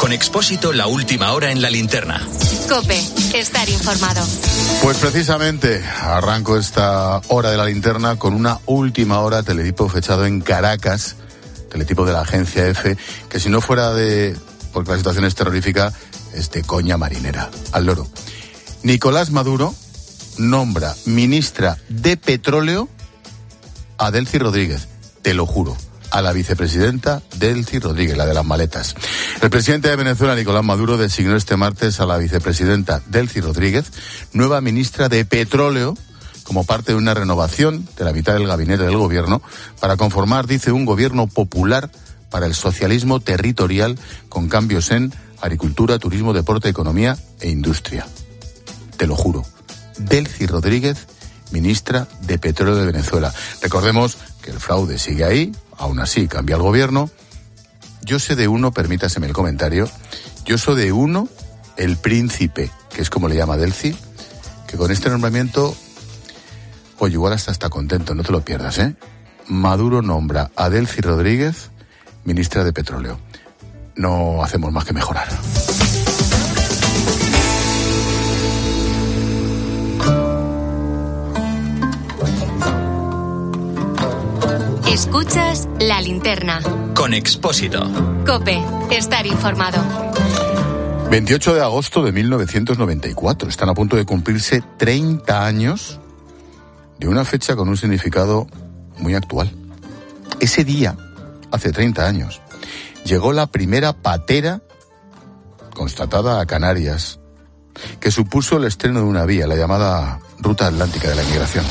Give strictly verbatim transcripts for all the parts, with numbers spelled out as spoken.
Con Expósito, la última hora en la linterna. COPE, estar informado. Pues precisamente arranco esta hora de la linterna con una última hora teletipo fechado en Caracas, teletipo de la agencia EFE, que si no fuera de, porque la situación es terrorífica, es de coña marinera. Al loro. Nicolás Maduro nombra ministra de Petróleo a Delcy Rodríguez, te lo juro, a la vicepresidenta Delcy Rodríguez, la de las maletas. El presidente de Venezuela, Nicolás Maduro, designó este martes a la vicepresidenta Delcy Rodríguez, nueva ministra de Petróleo, como parte de una renovación de la mitad del gabinete del gobierno, para conformar, dice, un gobierno popular para el socialismo territorial con cambios en agricultura, turismo, deporte, economía e industria. Te lo juro. Delcy Rodríguez, ministra de Petróleo de Venezuela. Recordemos que el fraude sigue ahí, aún así cambia el gobierno. Yo sé de uno, permítaseme el comentario, yo sé de uno, el príncipe, que es como le llama Delcy, que con este nombramiento, oye, igual hasta está contento, no te lo pierdas, ¿eh? Maduro nombra a Delcy Rodríguez, ministra de Petróleo. No hacemos más que mejorar. Escuchas La Linterna. Con Expósito. COPE, estar informado. veintiocho de agosto de mil novecientos noventa y cuatro. Están a punto de cumplirse treinta años de una fecha con un significado muy actual. Ese día, hace treinta años, llegó la primera patera constatada a Canarias, que supuso el estreno de una vía, la llamada Ruta Atlántica de la Inmigración.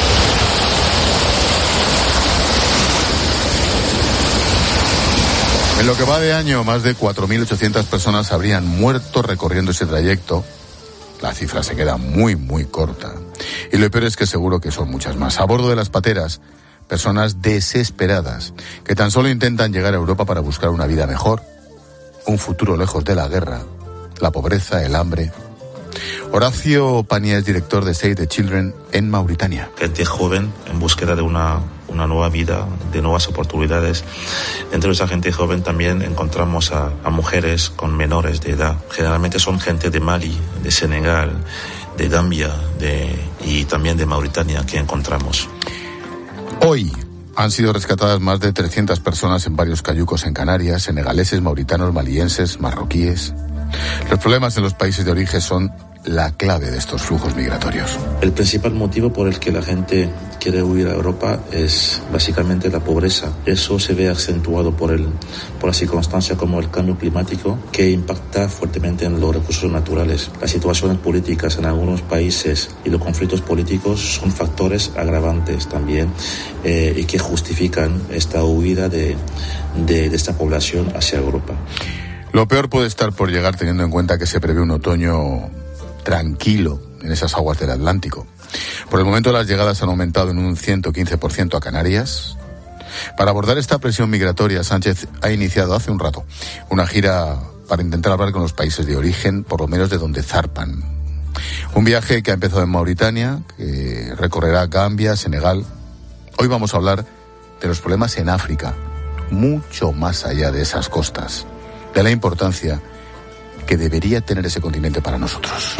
En lo que va de año, más de cuatro mil ochocientas personas habrían muerto recorriendo ese trayecto. La cifra se queda muy, muy corta. Y lo peor es que seguro que son muchas más. A bordo de las pateras, personas desesperadas, que tan solo intentan llegar a Europa para buscar una vida mejor, un futuro lejos de la guerra, la pobreza, el hambre. Horacio Pania es director de Save the Children en Mauritania. Gente joven en búsqueda de una, una nueva vida, de nuevas oportunidades. Dentro de esa gente joven también encontramos a, a mujeres con menores de edad. Generalmente son gente de Mali, de Senegal, de Gambia de, y también de Mauritania que encontramos. Hoy han sido rescatadas más de trescientas personas en varios cayucos en Canarias, senegaleses, mauritanos, malienses, marroquíes. Los problemas en los países de origen son la clave de estos flujos migratorios. El principal motivo por el que la gente quiere huir a Europa es básicamente la pobreza. Eso se ve acentuado por, el, por las circunstancias como el cambio climático, que impacta fuertemente en los recursos naturales. Las situaciones políticas en algunos países y los conflictos políticos son factores agravantes también eh, y que justifican esta huida de, de, de esta población hacia Europa. Lo peor puede estar por llegar, teniendo en cuenta que se prevé un otoño tranquilo en esas aguas del Atlántico. Por el momento las llegadas han aumentado en un ciento quince por ciento a Canarias. Para abordar esta presión migratoria, Sánchez ha iniciado hace un rato una gira para intentar hablar con los países de origen, por lo menos de donde zarpan. Un viaje que ha empezado en Mauritania, que recorrerá Gambia, Senegal. Hoy vamos a hablar de los problemas en África, mucho más allá de esas costas, de la importancia que debería tener ese continente para nosotros.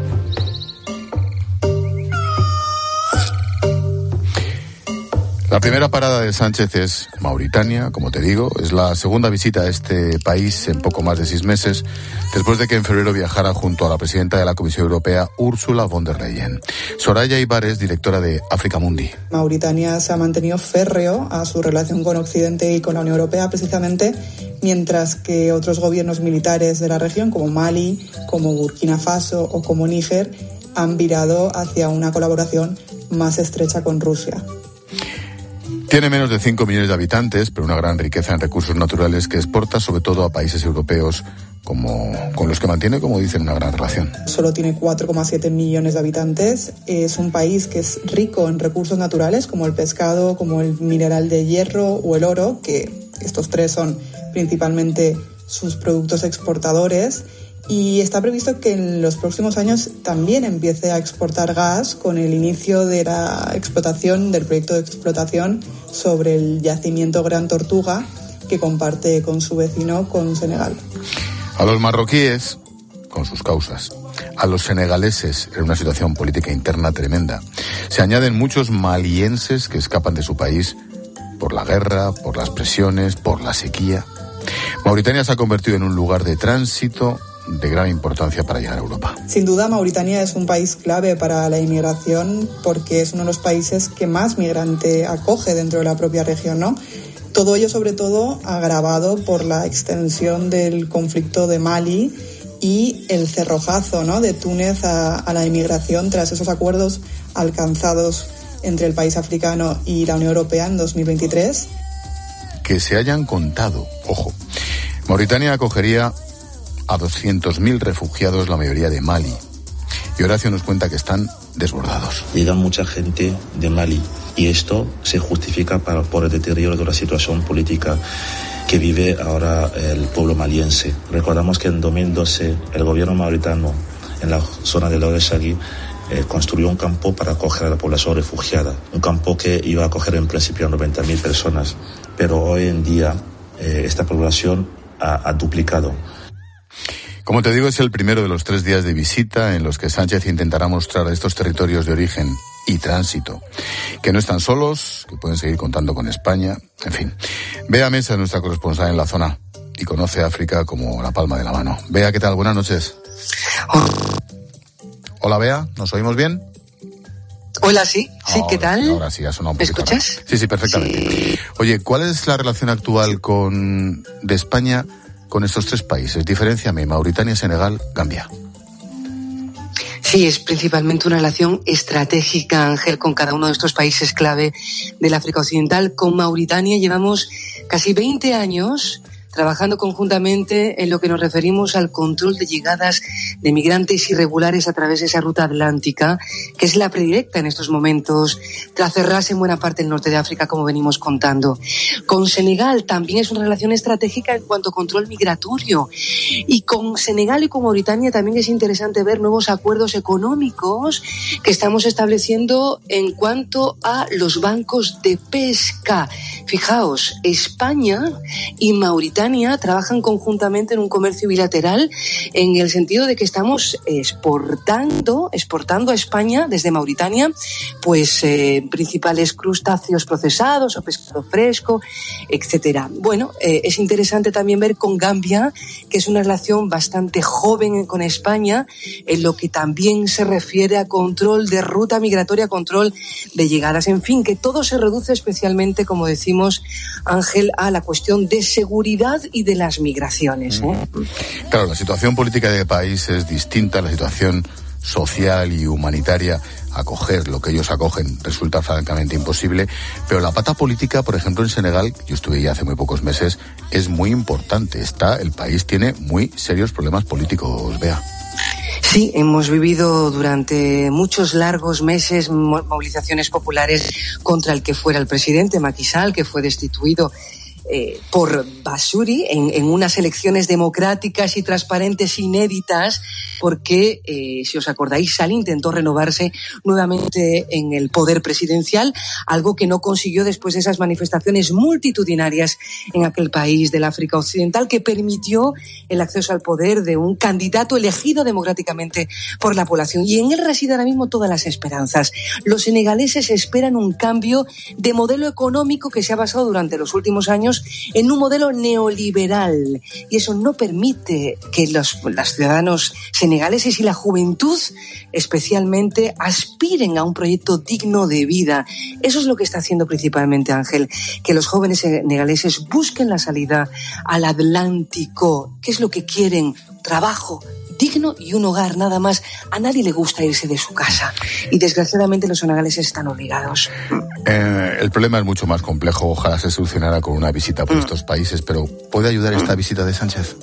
La primera parada de Sánchez es Mauritania, como te digo. Es la segunda visita a este país en poco más de seis meses, después de que en febrero viajara junto a la presidenta de la Comisión Europea, Ursula von der Leyen. Soraya Ibares, directora de Africa Mundi. Mauritania se ha mantenido férreo a su relación con Occidente y con la Unión Europea, precisamente mientras que otros gobiernos militares de la región, como Mali, como Burkina Faso o como Níger, han virado hacia una colaboración más estrecha con Rusia. Tiene menos de cinco millones de habitantes, pero una gran riqueza en recursos naturales que exporta sobre todo a países europeos como, con los que mantiene, como dicen, una gran relación. Solo tiene cuatro coma siete millones de habitantes. Es un país que es rico en recursos naturales como el pescado, como el mineral de hierro o el oro, que estos tres son principalmente sus productos exportadores. Y está previsto que en los próximos años también empiece a exportar gas con el inicio de la explotación, del proyecto de explotación sobre el yacimiento Gran Tortuga, que comparte con su vecino, con Senegal. A los marroquíes, con sus causas, a los senegaleses en una situación política interna tremenda, se añaden muchos malienses que escapan de su país por la guerra, por las presiones, por la sequía. Mauritania se ha convertido en un lugar de tránsito de gran importancia para llegar a Europa. Sin duda, Mauritania es un país clave para la inmigración porque es uno de los países que más migrante acoge dentro de la propia región, ¿no? Todo ello, sobre todo, agravado por la extensión del conflicto de Mali y el cerrojazo, ¿no?, de Túnez a, a la inmigración tras esos acuerdos alcanzados entre el país africano y la Unión Europea en dos mil veintitrés. Que se hayan contado, ojo, Mauritania acogería a doscientos mil refugiados, la mayoría de Mali. Y Horacio nos cuenta que están desbordados. Llega mucha gente de Mali y esto se justifica para, por el deterioro de la situación política que vive ahora el pueblo maliense. Recordamos que en dos mil doce el gobierno mauritano en la zona de Lower Shagui eh, construyó un campo para acoger a la población refugiada. Un campo que iba a acoger en principio a noventa mil personas, pero hoy en día eh, esta población ha, ha duplicado. Como te digo, es el primero de los tres días de visita en los que Sánchez intentará mostrar a estos territorios de origen y tránsito que no están solos, que pueden seguir contando con España, en fin. Bea Mesa, nuestra corresponsal en la zona, y conoce África como la palma de la mano. Bea, ¿qué tal? Buenas noches. Hola, Bea, ¿nos oímos bien? Hola, sí, sí, ahora, ¿qué tal? Ahora sí, ha sonado un ¿Me poquito. escuchas? Raro. Sí, sí, perfectamente. Sí. Oye, ¿cuál es la relación actual con de España con estos tres países? Diferénciame, Mauritania, Senegal, Gambia. Sí, es principalmente una relación estratégica, Ángel, con cada uno de estos países clave del África Occidental. Con Mauritania llevamos casi veinte años trabajando conjuntamente en lo que nos referimos al control de llegadas de migrantes irregulares a través de esa ruta atlántica, que es la predilecta en estos momentos, tras cerrarse en buena parte del norte de África, como venimos contando. Con Senegal también es una relación estratégica en cuanto a control migratorio. Y con Senegal y con Mauritania también es interesante ver nuevos acuerdos económicos que estamos estableciendo en cuanto a los bancos de pesca. Fijaos, España y Mauritania trabajan conjuntamente en un comercio bilateral en el sentido de que estamos exportando, exportando a España desde Mauritania, pues eh, principales crustáceos procesados o pescado fresco, etcétera. Bueno, eh, es interesante también ver con Gambia, que es una relación bastante joven con España, en lo que también se refiere a control de ruta migratoria, control de llegadas, en fin, que todo se reduce especialmente, como decimos, Ángel, a la cuestión de seguridad y de las migraciones, ¿eh? Claro, la situación política del país es distinta, la situación social y humanitaria, acoger lo que ellos acogen resulta francamente imposible, pero la pata política, por ejemplo, en Senegal, yo estuve ya hace muy pocos meses, es muy importante. Está, el país tiene muy serios problemas políticos, Bea. Sí, hemos vivido durante muchos largos meses movilizaciones populares contra el que fuera el presidente Macky Sall, que fue destituido Eh, por Bazoum en, en unas elecciones democráticas y transparentes inéditas, porque, eh, si os acordáis, Sall intentó renovarse nuevamente en el poder presidencial, algo que no consiguió después de esas manifestaciones multitudinarias en aquel país del África Occidental, que permitió el acceso al poder de un candidato elegido democráticamente por la población. Y en él residen ahora mismo todas las esperanzas. Los senegaleses esperan un cambio de modelo económico que se ha basado durante los últimos años en un modelo neoliberal, y eso no permite que los, los ciudadanos senegaleses y la juventud especialmente aspiren a un proyecto digno de vida. Eso es lo que está haciendo principalmente, Ángel, que los jóvenes senegaleses busquen la salida al Atlántico. ¿Qué es lo que quieren? Trabajo digno y un hogar, nada más. A nadie le gusta irse de su casa y desgraciadamente los senegaleses están obligados. Eh, el problema es mucho más complejo. Ojalá se solucionara con una visita por mm. estos países, pero ¿puede ayudar esta visita de Sánchez?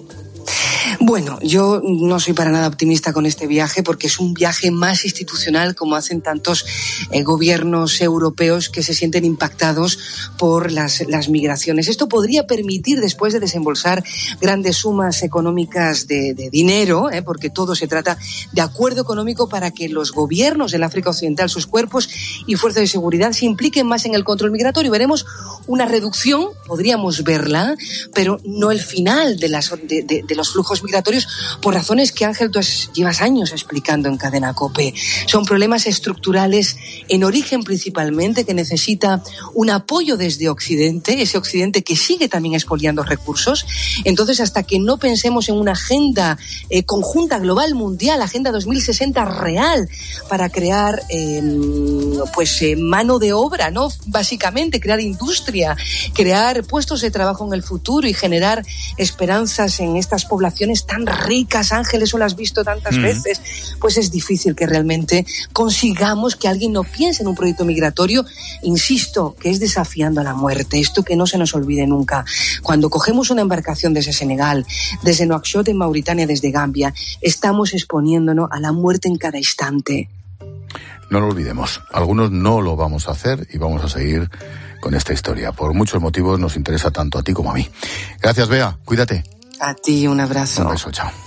Bueno, yo no soy para nada optimista con este viaje porque es un viaje más institucional, como hacen tantos eh, gobiernos europeos que se sienten impactados por las, las migraciones. Esto podría permitir, después de desembolsar grandes sumas económicas de, de dinero, eh, porque todo se trata de acuerdo económico para que los gobiernos del África Occidental, sus cuerpos y fuerzas de seguridad se impliquen más en el control migratorio. Veremos una reducción, podríamos verla, pero no el final de, las, de, de, de los flujos migratorios, por razones que, Ángel, tú has, llevas años explicando en Cadena COPE. Son problemas estructurales en origen principalmente, que necesita un apoyo desde Occidente, ese Occidente que sigue también expoliando recursos. Entonces, hasta que no pensemos en una agenda eh, conjunta, global, mundial, Agenda dos mil sesenta real, para crear eh, pues eh, mano de obra, ¿no? Básicamente, crear industria, crear puestos de trabajo en el futuro y generar esperanzas en estas poblaciones tan ricas, Ángel, eso lo has visto tantas mm. veces, pues es difícil que realmente consigamos que alguien no piense en un proyecto migratorio, insisto, que es desafiando a la muerte. Esto que no se nos olvide nunca. Cuando cogemos una embarcación desde Senegal, desde Nouakchott en Mauritania, desde Gambia, estamos exponiéndonos a la muerte en cada instante. No lo olvidemos. Algunos no lo vamos a hacer y vamos a seguir con esta historia. Por muchos motivos nos interesa tanto a ti como a mí. Gracias, Bea. Cuídate. A ti, un abrazo. Un beso, chao.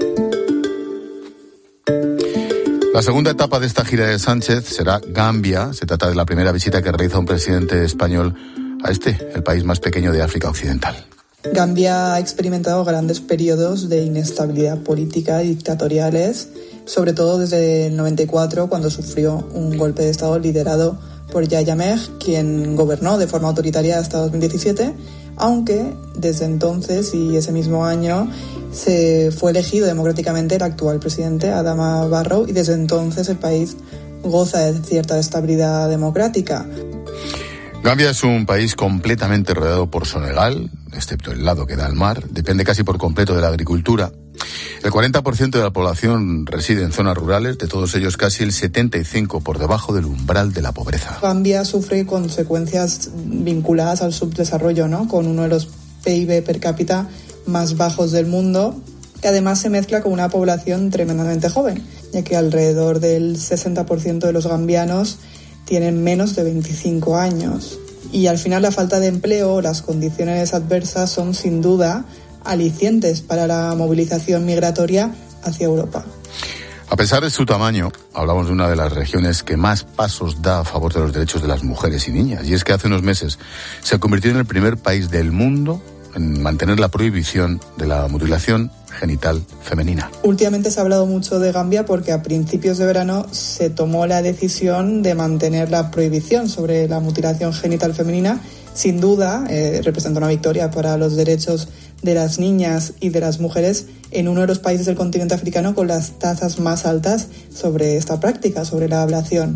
La segunda etapa de esta gira de Sánchez será Gambia. Se trata de la primera visita que realiza un presidente español a este, el país más pequeño de África Occidental. Gambia ha experimentado grandes periodos de inestabilidad política y dictatoriales, sobre todo desde el noventa y cuatro, cuando sufrió un golpe de Estado liderado por Yahya Jammeh, quien gobernó de forma autoritaria hasta dos mil diecisiete, aunque desde entonces y ese mismo año se fue elegido democráticamente el actual presidente, Adama Barrow, y desde entonces el país goza de cierta estabilidad democrática. Gambia es un país completamente rodeado por Senegal, excepto el lado que da al mar. Depende casi por completo de la agricultura. El cuarenta por ciento de la población reside en zonas rurales, de todos ellos casi el setenta y cinco por ciento por debajo del umbral de la pobreza. Gambia sufre consecuencias vinculadas al subdesarrollo, ¿no? Con uno de los P I B per cápita más bajos del mundo, que además se mezcla con una población tremendamente joven, ya que alrededor del sesenta por ciento de los gambianos tienen menos de veinticinco años. Y al final la falta de empleo o las condiciones adversas son sin duda alicientes para la movilización migratoria hacia Europa. A pesar de su tamaño, hablamos de una de las regiones que más pasos da a favor de los derechos de las mujeres y niñas. Y es que hace unos meses se convirtió en el primer país del mundo en mantener la prohibición de la mutilación genital femenina. Últimamente se ha hablado mucho de Gambia porque a principios de verano se tomó la decisión de mantener la prohibición sobre la mutilación genital femenina. Sin duda, eh, representa una victoria para los derechos de las niñas y de las mujeres en uno de los países del continente africano con las tasas más altas sobre esta práctica, sobre la ablación.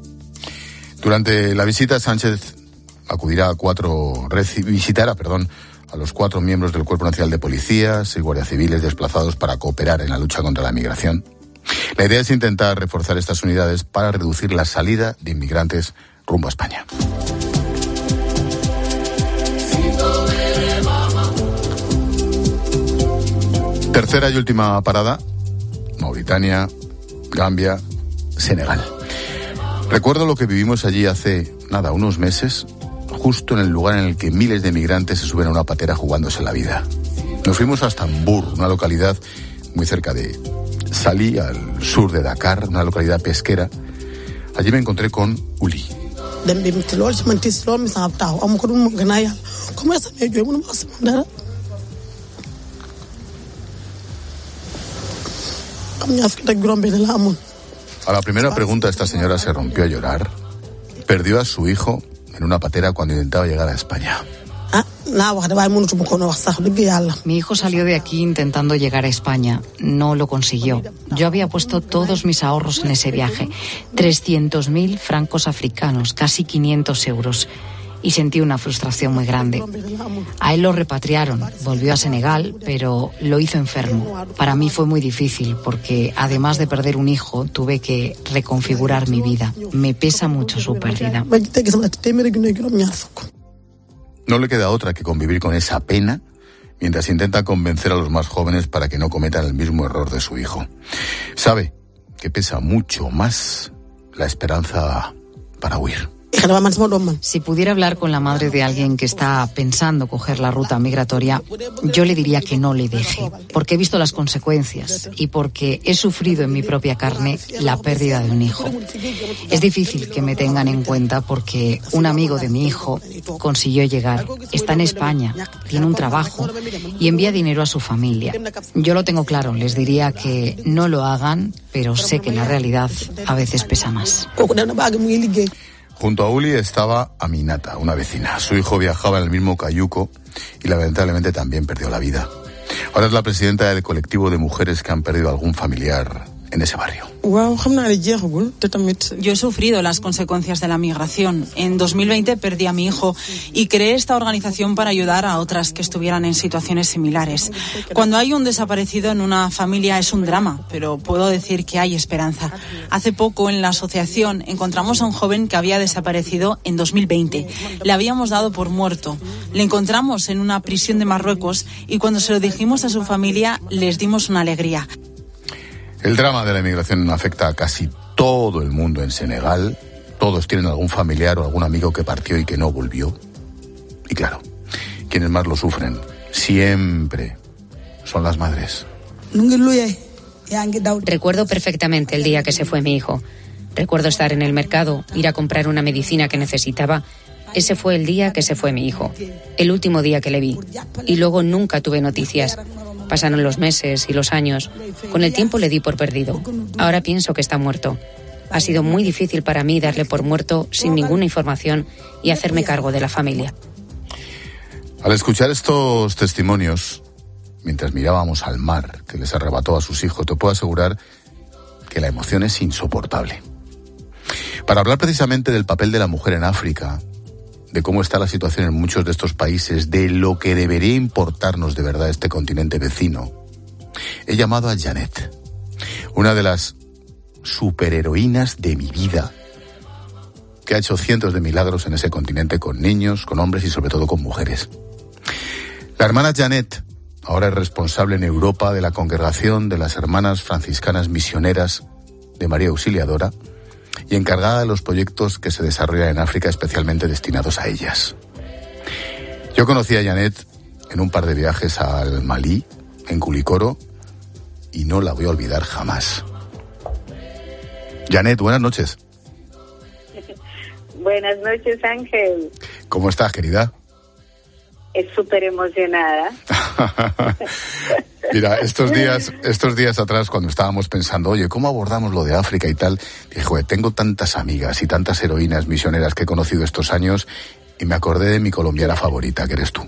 Durante la visita, Sánchez acudirá a cuatro, visitará, perdón, a los cuatro miembros del Cuerpo Nacional de Policías y guardias civiles desplazados para cooperar en la lucha contra la migración. La idea es intentar reforzar estas unidades para reducir la salida de inmigrantes rumbo a España. Tercera y última parada, Mauritania, Gambia, Senegal. Recuerdo lo que vivimos allí hace, nada, unos meses, justo en el lugar en el que miles de migrantes se suben a una patera jugándose la vida. Nos fuimos hasta Mbur, una localidad muy cerca de Salí, al sur de Dakar, una localidad pesquera. Allí me encontré con Uli. A la primera pregunta esta señora se rompió a llorar. Perdió a su hijo en una patera cuando intentaba llegar a España. Mi hijo salió de aquí intentando llegar a España. No lo consiguió. Yo había puesto todos mis ahorros en ese viaje. trescientos mil francos africanos, casi quinientos euros. Y sentí una frustración muy grande. A él lo repatriaron, volvió a Senegal, pero lo hizo enfermo. Para mí fue muy difícil porque, además de perder un hijo, tuve que reconfigurar mi vida. Me pesa mucho su pérdida. No le queda otra que convivir con esa pena mientras intenta convencer a los más jóvenes para que no cometan el mismo error de su hijo. Sabe que pesa mucho más la esperanza para huir. Si pudiera hablar con la madre de alguien que está pensando coger la ruta migratoria, yo le diría que no le deje, porque he visto las consecuencias y porque he sufrido en mi propia carne la pérdida de un hijo. Es difícil que me tengan en cuenta porque un amigo de mi hijo consiguió llegar, está en España, tiene un trabajo y envía dinero a su familia. Yo lo tengo claro, les diría que no lo hagan, pero sé que la realidad a veces pesa más. Junto a Uli estaba Aminata, una vecina. Su hijo viajaba en el mismo cayuco y lamentablemente también perdió la vida. Ahora es la presidenta del colectivo de mujeres que han perdido algún familiar en ese barrio. Yo he sufrido las consecuencias de la migración. En dos mil veinte perdí a mi hijo y creé esta organización para ayudar a otras que estuvieran en situaciones similares. Cuando hay un desaparecido en una familia es un drama, pero puedo decir que hay esperanza. Hace poco en la asociación encontramos a un joven que había desaparecido en dos mil veinte. Le habíamos dado por muerto. Le encontramos en una prisión de Marruecos y cuando se lo dijimos a su familia les dimos una alegría. El drama de la inmigración afecta a casi todo el mundo en Senegal. Todos tienen algún familiar o algún amigo que partió y que no volvió. Y claro, quienes más lo sufren siempre son las madres. Recuerdo perfectamente el día que se fue mi hijo. Recuerdo estar en el mercado, ir a comprar una medicina que necesitaba. Ese fue el día que se fue mi hijo. El último día que le vi. Y luego nunca tuve noticias. Pasaron los meses y los años. Con el tiempo le di por perdido. Ahora pienso que está muerto. Ha sido muy difícil para mí darle por muerto sin ninguna información y hacerme cargo de la familia. Al escuchar estos testimonios, mientras mirábamos al mar que les arrebató a sus hijos, te puedo asegurar que la emoción es insoportable. Para hablar precisamente del papel de la mujer en África, de cómo está la situación en muchos de estos países, de lo que debería importarnos de verdad este continente vecino, he llamado a Janet, una de las superheroínas de mi vida, que ha hecho cientos de milagros en ese continente con niños, con hombres y sobre todo con mujeres. La hermana Janet ahora es responsable en Europa de la congregación de las hermanas franciscanas misioneras de María Auxiliadora, y encargada de los proyectos que se desarrollan en África especialmente destinados a ellas. Yo conocí a Janet en un par de viajes al Malí, en Kulikoro, y no la voy a olvidar jamás. Janet, buenas noches. Buenas noches, Ángel. ¿Cómo estás, querida? Es súper emocionada. Mira, estos días, estos días atrás, cuando estábamos pensando, oye, ¿cómo abordamos lo de África y tal? Dije, joder, tengo tantas amigas y tantas heroínas misioneras que he conocido estos años y me acordé de mi colombiana favorita, que eres tú.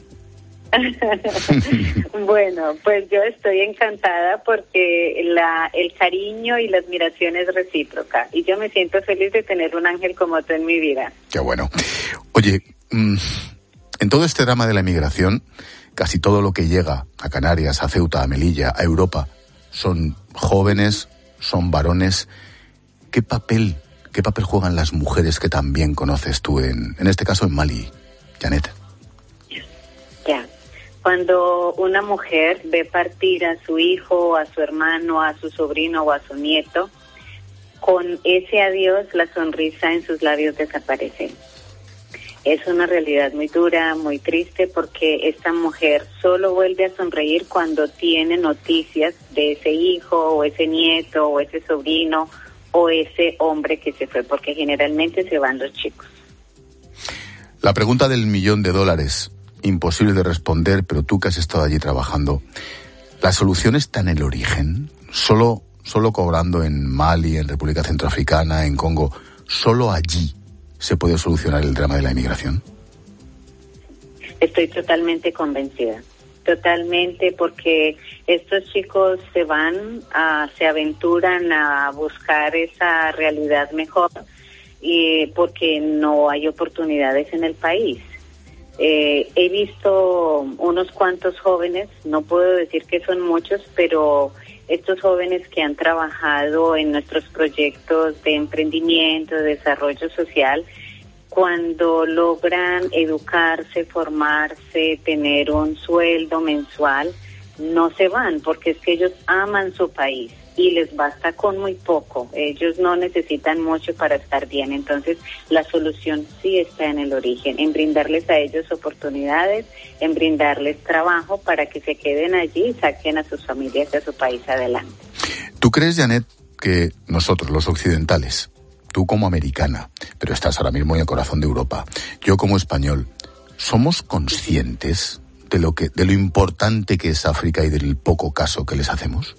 Bueno, pues yo estoy encantada porque la, el cariño y la admiración es recíproca y yo me siento feliz de tener un ángel como tú en mi vida. Qué bueno. Oye, mmm, en todo este drama de la inmigración, casi todo lo que llega a Canarias, a Ceuta, a Melilla, a Europa, son jóvenes, son varones. ¿Qué papel, qué papel juegan las mujeres que también conoces tú, en, en este caso en Mali, Janet? Ya, cuando una mujer ve partir a su hijo, a su hermano, a su sobrino o a su nieto, con ese adiós la sonrisa en sus labios desaparece. Es una realidad muy dura, muy triste, porque esta mujer solo vuelve a sonreír cuando tiene noticias de ese hijo o ese nieto o ese sobrino o ese hombre que se fue, porque generalmente se van los chicos. La pregunta del millón de dólares, imposible de responder, pero tú que has estado allí trabajando, ¿la solución está en el origen? ¿Solo, solo cobrando en Mali, en República Centroafricana, en Congo, solo allí se puede solucionar el drama de la inmigración? Estoy totalmente convencida, totalmente, porque estos chicos se van, a, se aventuran a buscar esa realidad mejor y porque no hay oportunidades en el país. Eh, he visto unos cuantos jóvenes, no puedo decir que son muchos, pero estos jóvenes que han trabajado en nuestros proyectos de emprendimiento, de desarrollo social, cuando logran educarse, formarse, tener un sueldo mensual, no se van, porque es que ellos aman su país y les basta con muy poco. Ellos no necesitan mucho para estar bien. Entonces, la solución sí está en el origen, en brindarles a ellos oportunidades, en brindarles trabajo para que se queden allí y saquen a sus familias y a su país adelante. ¿Tú crees, Janet, que nosotros, los occidentales, tú como americana, pero estás ahora mismo en el corazón de Europa, yo como español, somos conscientes de lo que, de lo importante que es África y del poco caso que les hacemos?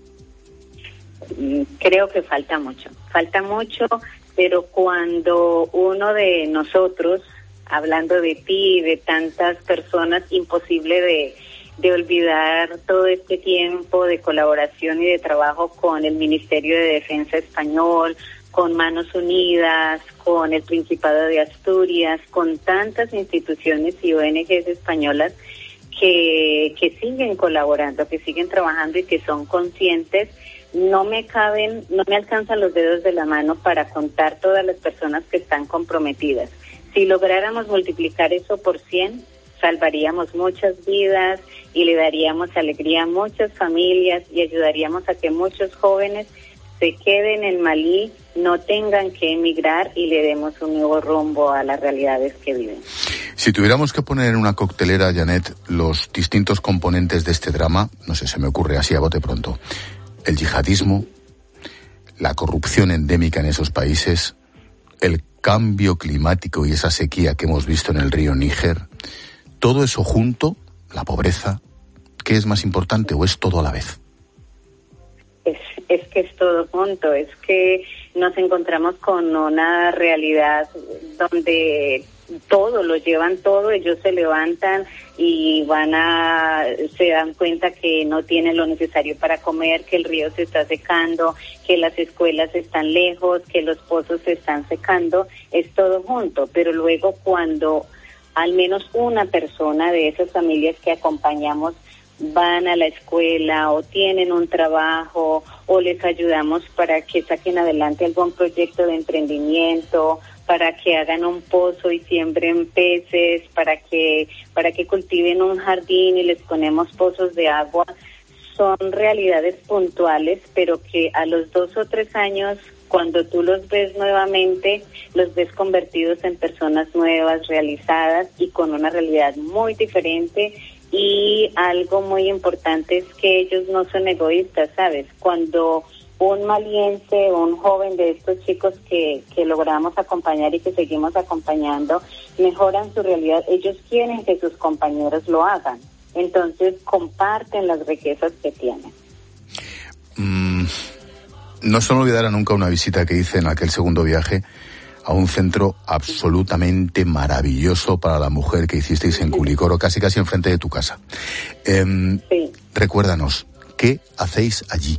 Creo que falta mucho, falta mucho, pero cuando uno de nosotros, hablando de ti y de tantas personas, imposible de, de olvidar todo este tiempo de colaboración y de trabajo con el Ministerio de Defensa español, con Manos Unidas, con el Principado de Asturias, con tantas instituciones y O N Ges españolas que, que siguen colaborando, que siguen trabajando y que son conscientes. No me caben, no me alcanzan los dedos de la mano para contar todas las personas que están comprometidas. Si lográramos multiplicar eso por cien, salvaríamos muchas vidas y le daríamos alegría a muchas familias y ayudaríamos a que muchos jóvenes se queden en Malí, no tengan que emigrar y le demos un nuevo rumbo a las realidades que viven. Si tuviéramos que poner en una coctelera, Janet, los distintos componentes de este drama, no sé, se me ocurre así a bote pronto: el yihadismo, la corrupción endémica en esos países, el cambio climático y esa sequía que hemos visto en el río Níger, todo eso junto, la pobreza, ¿qué es más importante o es todo a la vez? Es, es que es todo junto, es que nos encontramos con una realidad donde todo, lo llevan todo, ellos se levantan y van a, se dan cuenta que no tienen lo necesario para comer, que el río se está secando, que las escuelas están lejos, que los pozos se están secando, es todo junto, pero luego cuando al menos una persona de esas familias que acompañamos van a la escuela o tienen un trabajo o les ayudamos para que saquen adelante algún proyecto de emprendimiento, para que hagan un pozo y siembren peces, para que para que cultiven un jardín y les ponemos pozos de agua, son realidades puntuales, pero que a los dos o tres años, cuando tú los ves nuevamente, los ves convertidos en personas nuevas, realizadas y con una realidad muy diferente. Y algo muy importante es que ellos no son egoístas, ¿sabes? Cuando un maliense o un joven de estos chicos que, que logramos acompañar y que seguimos acompañando, mejoran su realidad, ellos quieren que sus compañeros lo hagan. Entonces comparten las riquezas que tienen. Mm, no se me olvidará nunca una visita que hice en aquel segundo viaje a un centro absolutamente maravilloso para la mujer que hicisteis en Culicoro, casi casi enfrente de tu casa. Eh, sí. Recuérdanos, ¿qué hacéis allí?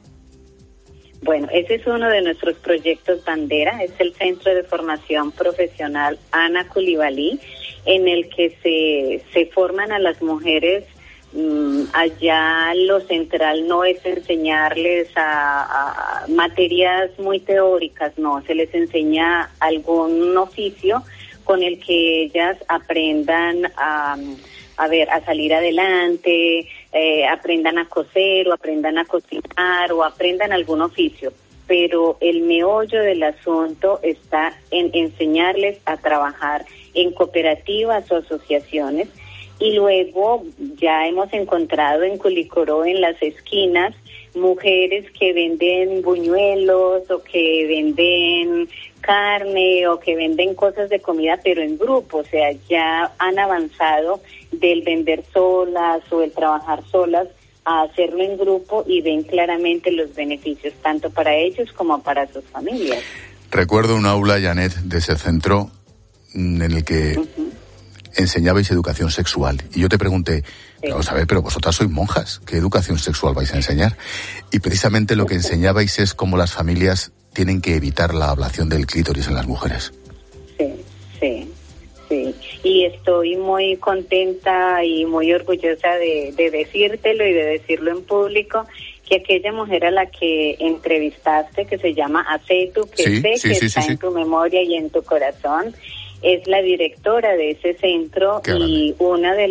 Bueno, ese es uno de nuestros proyectos bandera, es el Centro de Formación Profesional Ana Coulibaly, en el que se, se forman a las mujeres. Mm, allá lo central no es enseñarles a, a materias muy teóricas, no, se les enseña algún oficio con el que ellas aprendan a, a ver, a salir adelante, eh, aprendan a coser o aprendan a cocinar o aprendan algún oficio, pero el meollo del asunto está en enseñarles a trabajar en cooperativas o asociaciones. Y luego ya hemos encontrado en Culicoro, en las esquinas, mujeres que venden buñuelos o que venden carne o que venden cosas de comida, pero en grupo. O sea, ya han avanzado del vender solas o el trabajar solas a hacerlo en grupo y ven claramente los beneficios, tanto para ellos como para sus familias. Recuerdo un aula, Janet, de ese centro en el que... Uh-huh. enseñabais educación sexual. Y yo te pregunté, sí. Vamos a ver, pero vosotras sois monjas, ¿qué educación sexual vais a enseñar? Y precisamente lo que enseñabais es cómo las familias tienen que evitar la ablación del clítoris en las mujeres. Sí, sí, sí. Y estoy muy contenta y muy orgullosa de, de decírtelo y de decirlo en público, que aquella mujer a la que entrevistaste, que se llama Acetu, que sí, sé sí, que sí, está sí, en sí. tu memoria y en tu corazón, es la directora de ese centro y una de las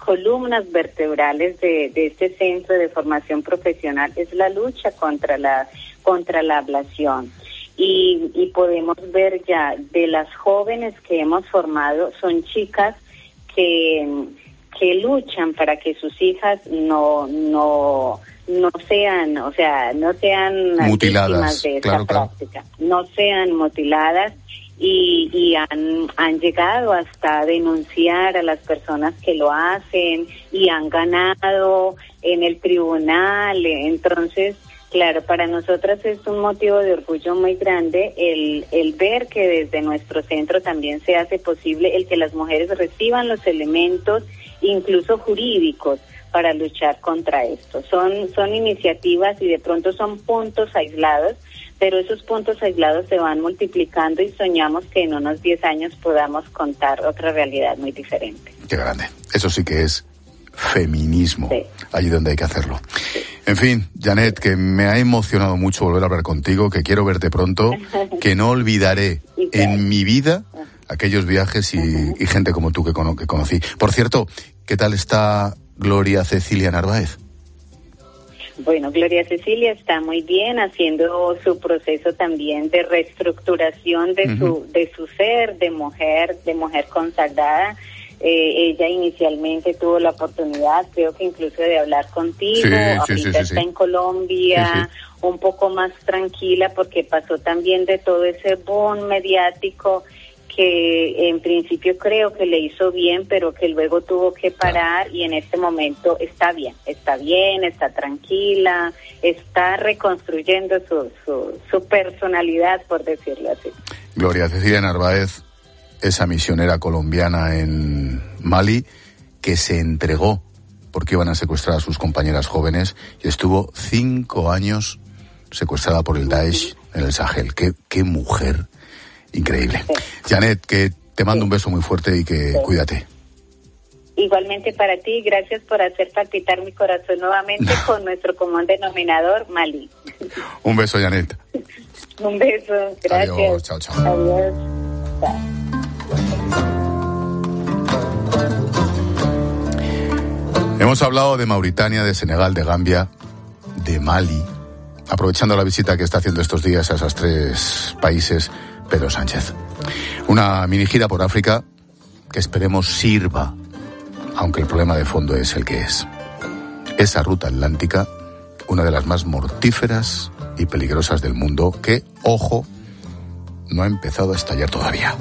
columnas vertebrales de, de este centro de formación profesional es la lucha contra la contra la ablación. Y, y podemos ver ya de las jóvenes que hemos formado, son chicas que, que luchan para que sus hijas no no no sean, o sea, no sean mutiladas, víctimas de esta claro, práctica, claro. no sean mutiladas y, y han, han llegado hasta denunciar a las personas que lo hacen y han ganado en el tribunal. Entonces, claro, para nosotras es un motivo de orgullo muy grande el, el ver que desde nuestro centro también se hace posible el que las mujeres reciban los elementos, incluso jurídicos, para luchar contra esto. Son, son iniciativas y de pronto son puntos aislados, pero esos puntos aislados se van multiplicando y soñamos que en unos diez años podamos contar otra realidad muy diferente. Qué grande. Eso sí que es feminismo, sí. Allí donde hay que hacerlo. Sí. En fin, Janet, que me ha emocionado mucho volver a hablar contigo, que quiero verte pronto, que no olvidaré en mi vida aquellos viajes y, uh-huh. y gente como tú que, cono- que conocí. Por cierto, ¿qué tal está Gloria Cecilia Narváez? Bueno, Gloria Cecilia está muy bien, haciendo su proceso también de reestructuración de uh-huh. su de su ser de mujer, de mujer consagrada. Eh, ella inicialmente tuvo la oportunidad, creo que incluso de hablar contigo, sí, ahorita sí, sí, está sí. en Colombia, sí, sí. un poco más tranquila porque pasó también de todo ese boom mediático que en principio creo que le hizo bien, pero que luego tuvo que parar y en este momento está bien, está bien, está tranquila, está reconstruyendo su, su, su personalidad, por decirlo así. Gloria Cecilia Narváez, esa misionera colombiana en Mali que se entregó porque iban a secuestrar a sus compañeras jóvenes y estuvo cinco años secuestrada por el Daesh en el Sahel. Qué, qué mujer increíble. Sí. Janet, que te mando sí. un beso muy fuerte y que sí. cuídate. Igualmente para ti, gracias por hacer palpitar mi corazón nuevamente con nuestro común denominador, Mali. Un beso, Janet. Un beso, gracias. Adiós, chao, chao. Adiós. Chao. Hemos hablado de Mauritania, de Senegal, de Gambia, de Mali, aprovechando la visita que está haciendo estos días a esos tres países Pedro Sánchez. Una mini gira por África que esperemos sirva, aunque el problema de fondo es el que es. Esa ruta atlántica, una de las más mortíferas y peligrosas del mundo, que, ojo, no ha empezado a estallar todavía.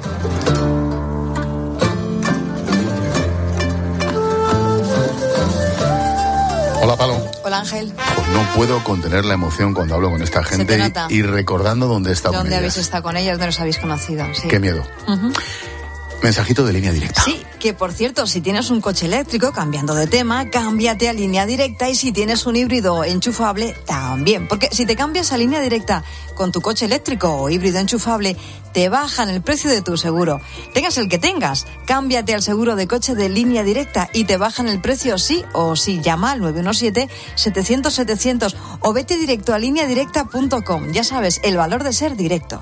Hola, Palo. Hola, Ángel. Pues no puedo contener la emoción cuando hablo con esta gente y, y recordando dónde he estado con ellas. ¿Dónde habéis estado con ellas? ¿Dónde los habéis conocido? Sí. Qué miedo. Uh-huh. Mensajito de Línea Directa. Sí, que por cierto, si tienes un coche eléctrico, cambiando de tema, cámbiate a Línea Directa, y si tienes un híbrido enchufable, también. Porque si te cambias a Línea Directa con tu coche eléctrico o híbrido enchufable, te bajan el precio de tu seguro. Tengas el que tengas, cámbiate al seguro de coche de Línea Directa y te bajan el precio sí o sí. Llama al nueve uno siete, setecientos, setecientos o vete directo a línea directa punto com. Ya sabes, el valor de ser directo.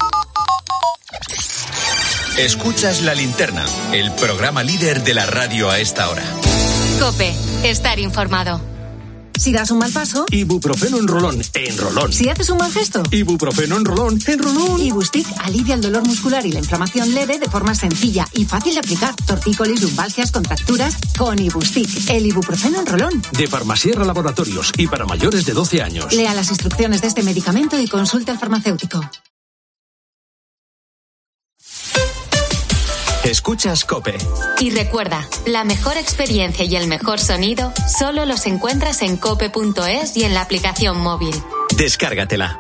Escuchas La Linterna, el programa líder de la radio a esta hora. COPE, estar informado. Si das un mal paso, ibuprofeno en rolón, en rolón. Si haces un mal gesto, ibuprofeno en rolón, en rolón. Ibustic alivia el dolor muscular y la inflamación leve de forma sencilla y fácil de aplicar. Tortícolis, lumbalgias, contracturas, con Ibustic, el ibuprofeno en rolón. De Farmasierra Laboratorios y para mayores de doce años. Lea las instrucciones de este medicamento y consulte al farmacéutico. Escuchas COPE. Y recuerda, la mejor experiencia y el mejor sonido solo los encuentras en cope punto es y en la aplicación móvil. Descárgatela.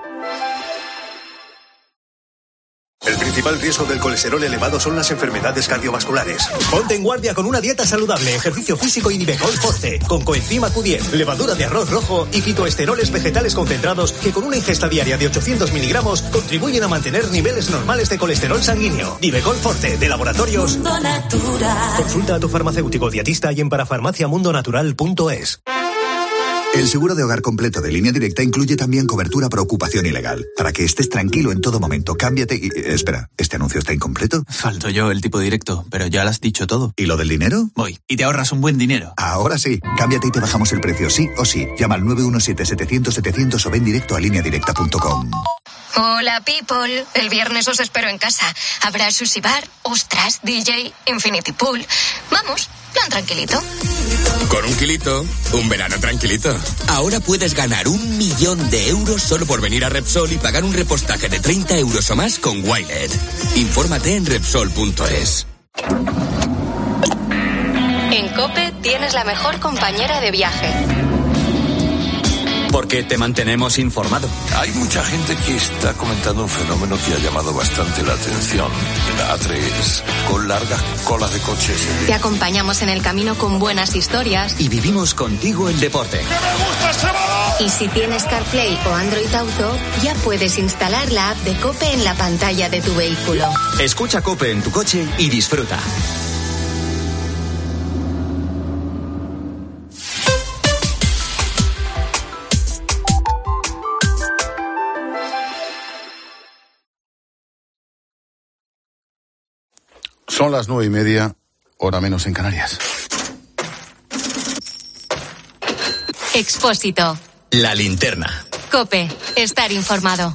El principal riesgo del colesterol elevado son las enfermedades cardiovasculares. Ponte en guardia con una dieta saludable, ejercicio físico y Nivecol Forte, con coenzima Q diez, levadura de arroz rojo y fitoesteroles vegetales concentrados que con una ingesta diaria de ochocientos miligramos contribuyen a mantener niveles normales de colesterol sanguíneo. Nivecol Forte, de Laboratorios Mundo Natural. Consulta a tu farmacéutico dietista y en parafarmaciamundonatural punto es. El seguro de hogar completo de Línea Directa incluye también cobertura por ocupación ilegal. Para que estés tranquilo en todo momento, cámbiate y... Espera, ¿este anuncio está incompleto? Falto yo el tipo directo, pero ya lo has dicho todo. ¿Y lo del dinero? Voy, y te ahorras un buen dinero. Ahora sí, cámbiate y te bajamos el precio, sí o sí. Llama al nueve uno siete, setecientos, setecientos o ven directo a línea directa punto com. Hola, people. El viernes os espero en casa. Habrá sushi bar, ostras, D J, infinity pool. Vamos, plan tranquilito. Con un kilito, un verano tranquilito. Ahora puedes ganar un millón de euros solo por venir a Repsol y pagar un repostaje de treinta euros o más con Wilet. Infórmate en Repsol punto es. En COPE tienes la mejor compañera de viaje. Porque te mantenemos informado. Hay mucha gente que está comentando un fenómeno que ha llamado bastante la atención. La A tres, con largas colas de coches. Te acompañamos en el camino con buenas historias. Y vivimos contigo el deporte. ¡Que me gusta ese balón! Y si tienes CarPlay o Android Auto, ya puedes instalar la app de COPE en la pantalla de tu vehículo. Escucha COPE en tu coche y disfruta. Son las nueve y media, hora menos en Canarias. Expósito. La linterna. COPE. Estar informado.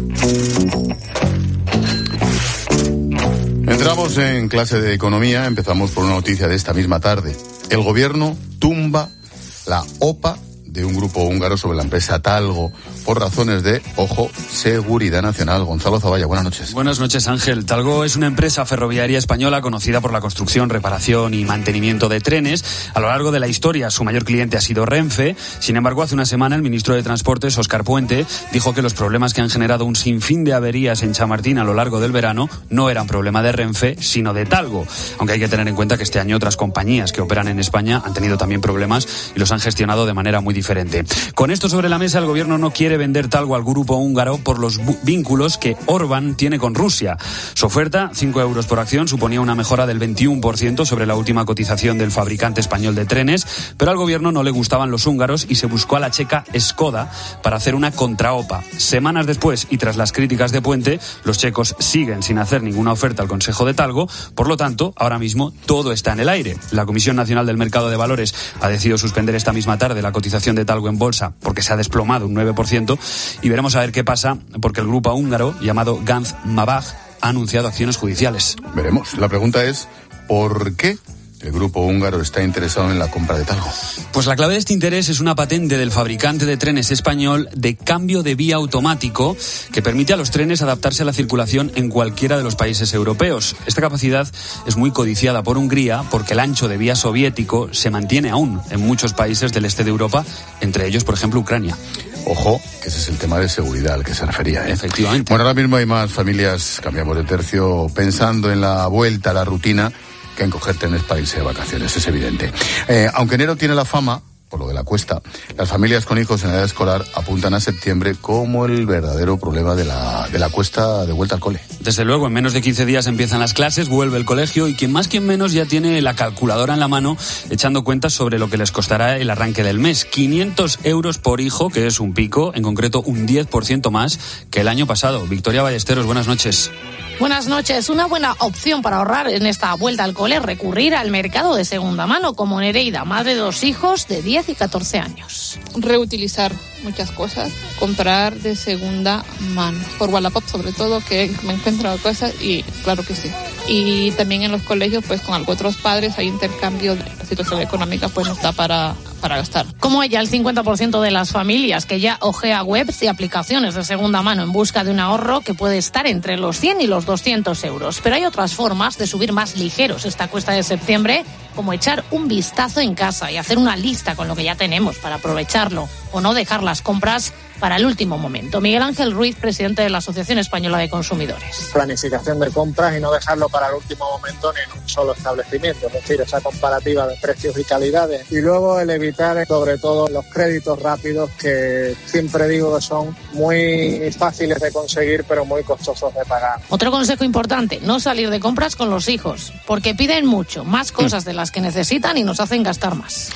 Entramos en clase de economía. Empezamos por una noticia de esta misma tarde. El gobierno tumba la O P A de un grupo húngaro sobre la empresa Talgo por razones de, ojo, seguridad nacional. Gonzalo Zavalla, buenas noches. Buenas noches, Ángel. Talgo es una empresa ferroviaria española conocida por la construcción, reparación y mantenimiento de trenes. A lo largo de la historia, su mayor cliente ha sido Renfe. Sin embargo, hace una semana, el ministro de Transportes, Óscar Puente, dijo que los problemas que han generado un sinfín de averías en Chamartín a lo largo del verano no eran problema de Renfe, sino de Talgo. Aunque hay que tener en cuenta que este año otras compañías que operan en España han tenido también problemas y los han gestionado de manera muy diferente. Con esto sobre la mesa, el gobierno no quiere vender Talgo al grupo húngaro por los vínculos que Orbán tiene con Rusia. Su oferta, cinco euros por acción, suponía una mejora del veintiuno por ciento sobre la última cotización del fabricante español de trenes, pero al gobierno no le gustaban los húngaros y se buscó a la checa Skoda para hacer una contra-O P A. Semanas después, y tras las críticas de Puente, los checos siguen sin hacer ninguna oferta al Consejo de Talgo. Por lo tanto, ahora mismo todo está en el aire. La Comisión Nacional del Mercado de Valores ha decidido suspender esta misma tarde la cotización de Talgo en bolsa porque se ha desplomado un nueve por ciento y veremos a ver qué pasa porque el grupo húngaro llamado Ganz Mabag ha anunciado acciones judiciales. Veremos. La pregunta es, ¿por qué el grupo húngaro está interesado en la compra de Talgo? Pues la clave de este interés es una patente del fabricante de trenes español de cambio de vía automático que permite a los trenes adaptarse a la circulación en cualquiera de los países europeos. Esta capacidad es muy codiciada por Hungría porque el ancho de vía soviético se mantiene aún en muchos países del este de Europa, entre ellos, por ejemplo, Ucrania. Ojo, que ese es el tema de seguridad al que se refería, ¿eh? Efectivamente. Bueno, ahora mismo hay más familias, cambiamos de tercio, pensando en la vuelta a la rutina que en coger trenes para irse de vacaciones, es evidente. Eh, aunque enero tiene la fama, por lo de la cuesta, las familias con hijos en edad escolar apuntan a septiembre como el verdadero problema de la, de la cuesta de vuelta al cole. Desde luego, en menos de quince días empiezan las clases, vuelve el colegio y quien más quien menos ya tiene la calculadora en la mano echando cuentas sobre lo que les costará el arranque del mes. quinientos euros por hijo, que es un pico, en concreto un diez por ciento más que el año pasado. Victoria Ballesteros, buenas noches. Buenas noches. Una buena opción para ahorrar en esta vuelta al cole es recurrir al mercado de segunda mano, como Nereida, madre de dos hijos de diez y catorce años. Reutilizar muchas cosas, comprar de segunda mano, por Wallapop sobre todo, que me encuentro cosas y claro que sí. Y también en los colegios, pues con algo otros padres hay intercambio, la situación económica pues no está para, para gastar. Como ella, el cincuenta por ciento de las familias que ya ojea webs y aplicaciones de segunda mano en busca de un ahorro que puede estar entre los cien y los doscientos euros. Pero hay otras formas de subir más ligeros esta cuesta de septiembre, como echar un vistazo en casa y hacer una lista con lo que ya tenemos para aprovecharlo o no dejar las compras para el último momento. Miguel Ángel Ruiz, presidente de la Asociación Española de Consumidores. Planificación de compras y no dejarlo para el último momento ni en un solo establecimiento, es decir, esa comparativa de precios y calidades. Y luego el evitar sobre todo los créditos rápidos que siempre digo que son muy fáciles de conseguir pero muy costosos de pagar. Otro consejo importante, no salir de compras con los hijos, porque piden mucho, más cosas de las que necesitan y nos hacen gastar más.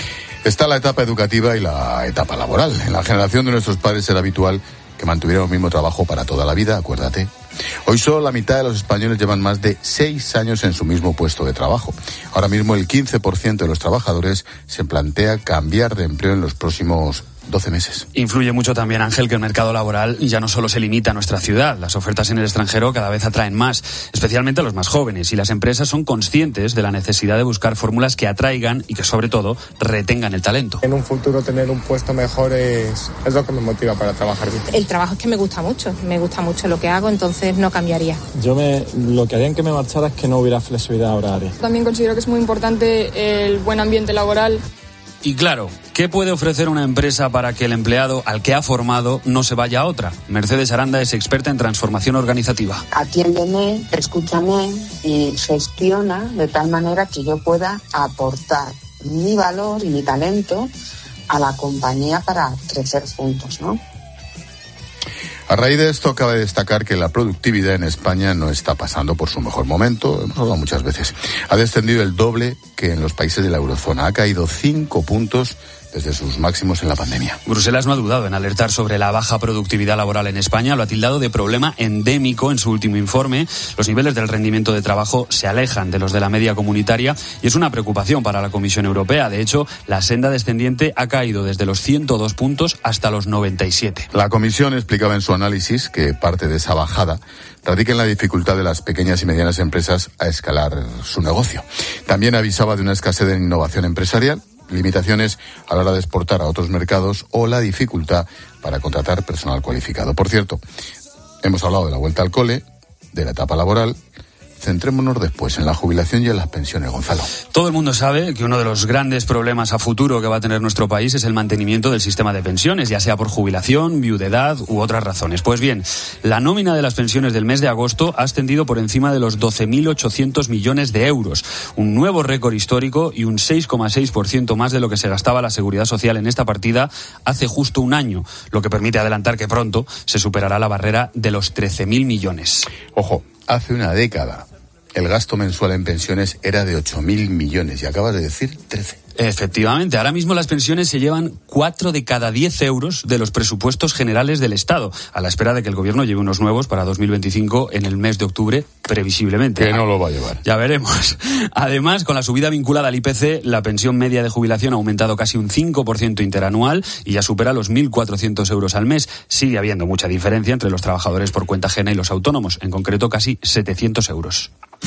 Está la etapa educativa y la etapa laboral. En la generación de nuestros padres era habitual que mantuvieran el mismo trabajo para toda la vida, acuérdate. Hoy solo la mitad de los españoles llevan más de seis años en su mismo puesto de trabajo. Ahora mismo el quince por ciento de los trabajadores se plantea cambiar de empleo en los próximos doce meses. Influye mucho también, Ángel, que el mercado laboral ya no solo se limita a nuestra ciudad. Las ofertas en el extranjero cada vez atraen más, especialmente a los más jóvenes, y las empresas son conscientes de la necesidad de buscar fórmulas que atraigan y que, sobre todo, retengan el talento. En un futuro tener un puesto mejor es, es lo que me motiva para trabajar bien. El trabajo es que me gusta mucho, me gusta mucho lo que hago, entonces no cambiaría. Yo me, lo que haría en que me marchara es que no hubiera flexibilidad horaria. También considero que es muy importante el buen ambiente laboral. Y claro, ¿qué puede ofrecer una empresa para que el empleado al que ha formado no se vaya a otra? Mercedes Aranda es experta en transformación organizativa. Atiéndeme, escúchame y gestiona de tal manera que yo pueda aportar mi valor y mi talento a la compañía para crecer juntos, ¿no? A raíz de esto, cabe destacar que la productividad en España no está pasando por su mejor momento, hemos hablado muchas veces. Ha descendido el doble que en los países de la eurozona. Ha caído cinco puntos desde sus máximos en la pandemia. Bruselas no ha dudado en alertar sobre la baja productividad laboral en España. Lo ha tildado de problema endémico en su último informe. Los niveles del rendimiento de trabajo se alejan de los de la media comunitaria y es una preocupación para la Comisión Europea. De hecho, la senda descendiente ha caído desde los ciento dos puntos hasta los noventa y siete. La Comisión explicaba en su análisis que parte de esa bajada radica en la dificultad de las pequeñas y medianas empresas a escalar su negocio. También avisaba de una escasez de innovación empresarial, limitaciones a la hora de exportar a otros mercados o la dificultad para contratar personal cualificado. Por cierto, hemos hablado de la vuelta al cole, de la etapa laboral. Centrémonos después en la jubilación y en las pensiones, Gonzalo. Todo el mundo sabe que uno de los grandes problemas a futuro que va a tener nuestro país es el mantenimiento del sistema de pensiones, ya sea por jubilación, viudedad u otras razones. Pues bien, la nómina de las pensiones del mes de agosto ha ascendido por encima de los doce mil ochocientos millones de euros, un nuevo récord histórico y un seis coma seis por ciento más de lo que se gastaba la Seguridad Social en esta partida hace justo un año, lo que permite adelantar que pronto se superará la barrera de los trece mil millones. Ojo, hace una década el gasto mensual en pensiones era de ocho mil millones y acabas de decir trece. Efectivamente, ahora mismo las pensiones se llevan cuatro de cada diez euros de los presupuestos generales del Estado, a la espera de que el Gobierno lleve unos nuevos para dos mil veinticinco en el mes de octubre, previsiblemente. Que no lo va a llevar. Ya veremos. Además, con la subida vinculada al I P C, la pensión media de jubilación ha aumentado casi un cinco por ciento interanual y ya supera los mil cuatrocientos euros al mes. Sigue habiendo mucha diferencia entre los trabajadores por cuenta ajena y los autónomos, en concreto casi setecientos euros.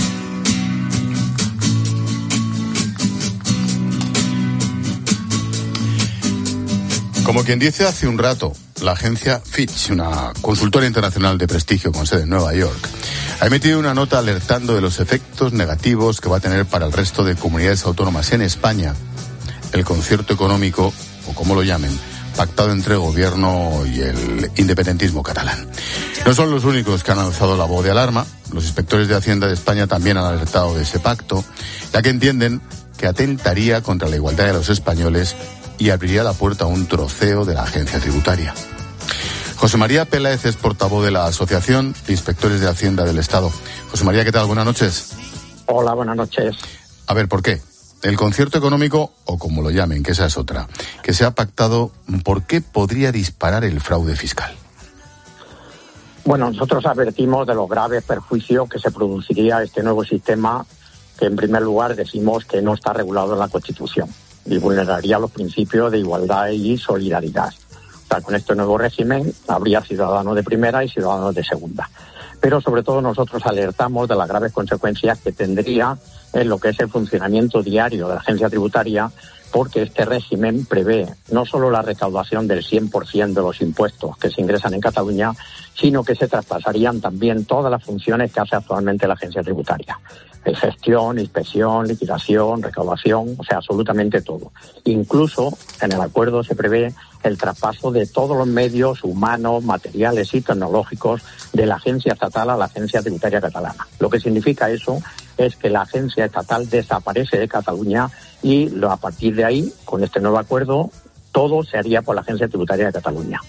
Como quien dice hace un rato, la agencia Fitch, una consultora internacional de prestigio con sede en Nueva York, ha emitido una nota alertando de los efectos negativos que va a tener para el resto de comunidades autónomas en España el concierto económico, o como lo llamen, pactado entre el gobierno y el independentismo catalán. No son los únicos que han alzado la voz de alarma. Los inspectores de Hacienda de España también han alertado de ese pacto, ya que entienden que atentaría contra la igualdad de los españoles y abriría la puerta a un troceo de la agencia tributaria. José María Peláez es portavoz de la Asociación de Inspectores de Hacienda del Estado. José María, ¿qué tal? Buenas noches. Hola, buenas noches. A ver, ¿por qué? El concierto económico, o como lo llamen, que esa es otra, que se ha pactado, ¿por qué podría disparar el fraude fiscal? Bueno, nosotros advertimos de los graves perjuicios que se produciría este nuevo sistema, que en primer lugar decimos que no está regulado en la Constitución y vulneraría los principios de igualdad y solidaridad. O sea, con este nuevo régimen habría ciudadanos de primera y ciudadanos de segunda. Pero sobre todo nosotros alertamos de las graves consecuencias que tendría en lo que es el funcionamiento diario de la agencia tributaria, porque este régimen prevé no solo la recaudación del cien por ciento de los impuestos que se ingresan en Cataluña, sino que se traspasarían también todas las funciones que hace actualmente la agencia tributaria. Gestión, inspección, liquidación, recaudación, o sea, absolutamente todo. Incluso en el acuerdo se prevé el traspaso de todos los medios humanos, materiales y tecnológicos de la agencia estatal a la agencia tributaria catalana. Lo que significa eso es que la agencia estatal desaparece de Cataluña y a partir de ahí, con este nuevo acuerdo, todo se haría por la agencia tributaria de Cataluña.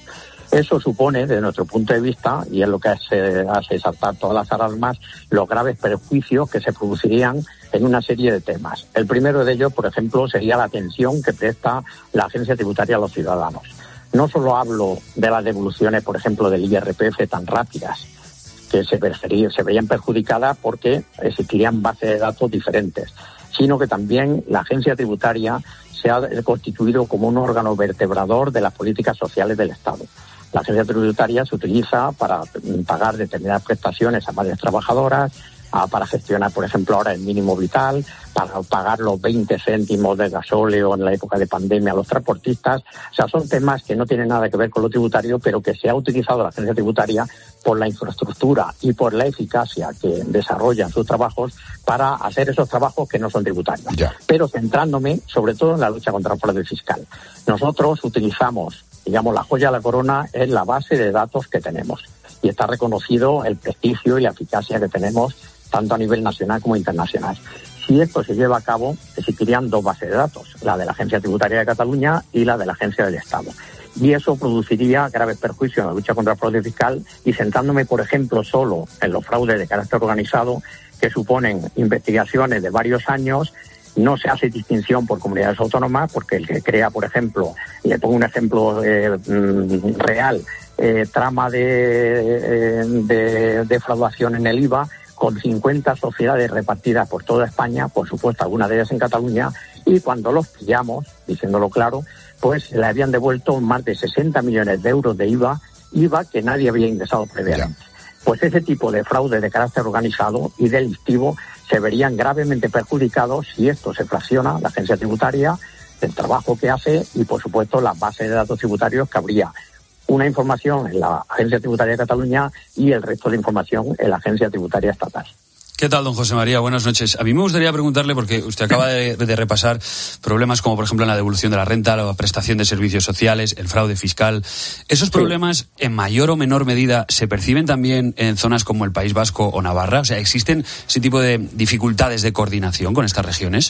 Eso supone, desde nuestro punto de vista, y es lo que hace, hace saltar todas las alarmas, los graves perjuicios que se producirían en una serie de temas. El primero de ellos, por ejemplo, sería la atención que presta la Agencia Tributaria a los ciudadanos. No solo hablo de las devoluciones, por ejemplo, del I R P F tan rápidas, que se, se verían perjudicadas porque existirían bases de datos diferentes, sino que también la Agencia Tributaria se ha constituido como un órgano vertebrador de las políticas sociales del Estado. La Agencia Tributaria se utiliza para pagar determinadas prestaciones a madres trabajadoras, a, para gestionar, por ejemplo, ahora el mínimo vital, para pagar los veinte céntimos de gasóleo en la época de pandemia a los transportistas. O sea, son temas que no tienen nada que ver con lo tributario, pero que se ha utilizado la Agencia Tributaria por la infraestructura y por la eficacia que desarrollan sus trabajos para hacer esos trabajos que no son tributarios. Ya. Pero centrándome sobre todo en la lucha contra el fraude fiscal. Nosotros utilizamos, digamos, la joya de la corona es la base de datos que tenemos. Y está reconocido el prestigio y la eficacia que tenemos tanto a nivel nacional como internacional. Si esto se lleva a cabo, existirían dos bases de datos, la de la Agencia Tributaria de Cataluña y la de la Agencia del Estado. Y eso produciría graves perjuicios en la lucha contra el fraude fiscal, y centrándome, por ejemplo, solo en los fraudes de carácter organizado, que suponen investigaciones de varios años. No se hace distinción por comunidades autónomas, porque el que crea, por ejemplo, y le pongo un ejemplo eh, real, eh, trama de, de defraudación en el I V A, con cincuenta sociedades repartidas por toda España, por supuesto algunas de ellas en Cataluña, y cuando los pillamos, diciéndolo claro, pues le habían devuelto más de sesenta millones de euros de I V A, I V A que nadie había ingresado previamente. Pues ese tipo de fraude de carácter organizado y delictivo se verían gravemente perjudicados si esto se fracciona, la Agencia Tributaria, el trabajo que hace y, por supuesto, las bases de datos tributarios, que habría una información en la Agencia Tributaria de Cataluña y el resto de información en la Agencia Tributaria Estatal. ¿Qué tal, don José María? Buenas noches. A mí me gustaría preguntarle, porque usted acaba de, de repasar problemas como, por ejemplo, en la devolución de la renta, la prestación de servicios sociales, el fraude fiscal. ¿Esos problemas, en mayor o menor medida, se perciben también en zonas como el País Vasco o Navarra? O sea, ¿existen ese tipo de dificultades de coordinación con estas regiones?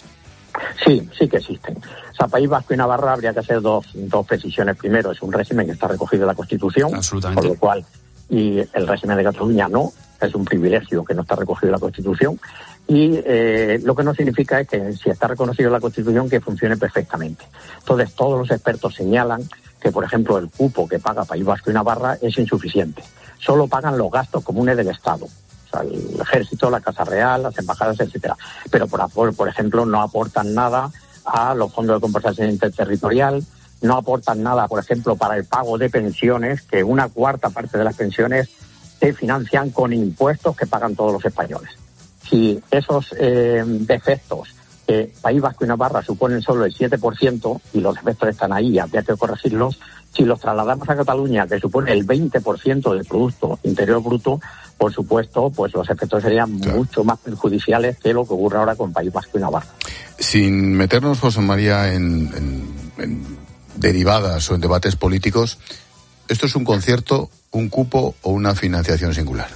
Sí, sí que existen. O sea, País Vasco y Navarra habría que hacer dos, dos precisiones. Primero, es un régimen que está recogido en la Constitución, absolutamente, por lo cual, y el régimen de Cataluña no, es un privilegio que no está recogido en la Constitución. Y eh, lo que no significa es que si está reconocido en la Constitución, que funcione perfectamente. Entonces, todos los expertos señalan que, por ejemplo, el cupo que paga País Vasco y Navarra es insuficiente. Solo pagan los gastos comunes del Estado. O sea, el Ejército, la Casa Real, las embajadas, etcétera. Pero, por, por ejemplo, no aportan nada a los fondos de compensación interterritorial, no aportan nada, por ejemplo, para el pago de pensiones, que una cuarta parte de las pensiones se financian con impuestos que pagan todos los españoles. Si esos eh, defectos que País Vasco y Navarra suponen solo el siete por ciento, y los defectos están ahí y habría que corregirlos, si los trasladamos a Cataluña, que supone el veinte por ciento del Producto Interior Bruto, por supuesto, pues los efectos serían claro. mucho más perjudiciales que lo que ocurre ahora con País Vasco y Navarra. Sin meternos, José María, en, en, en derivadas o en debates políticos, ¿esto es un concierto, un cupo o una financiación singular?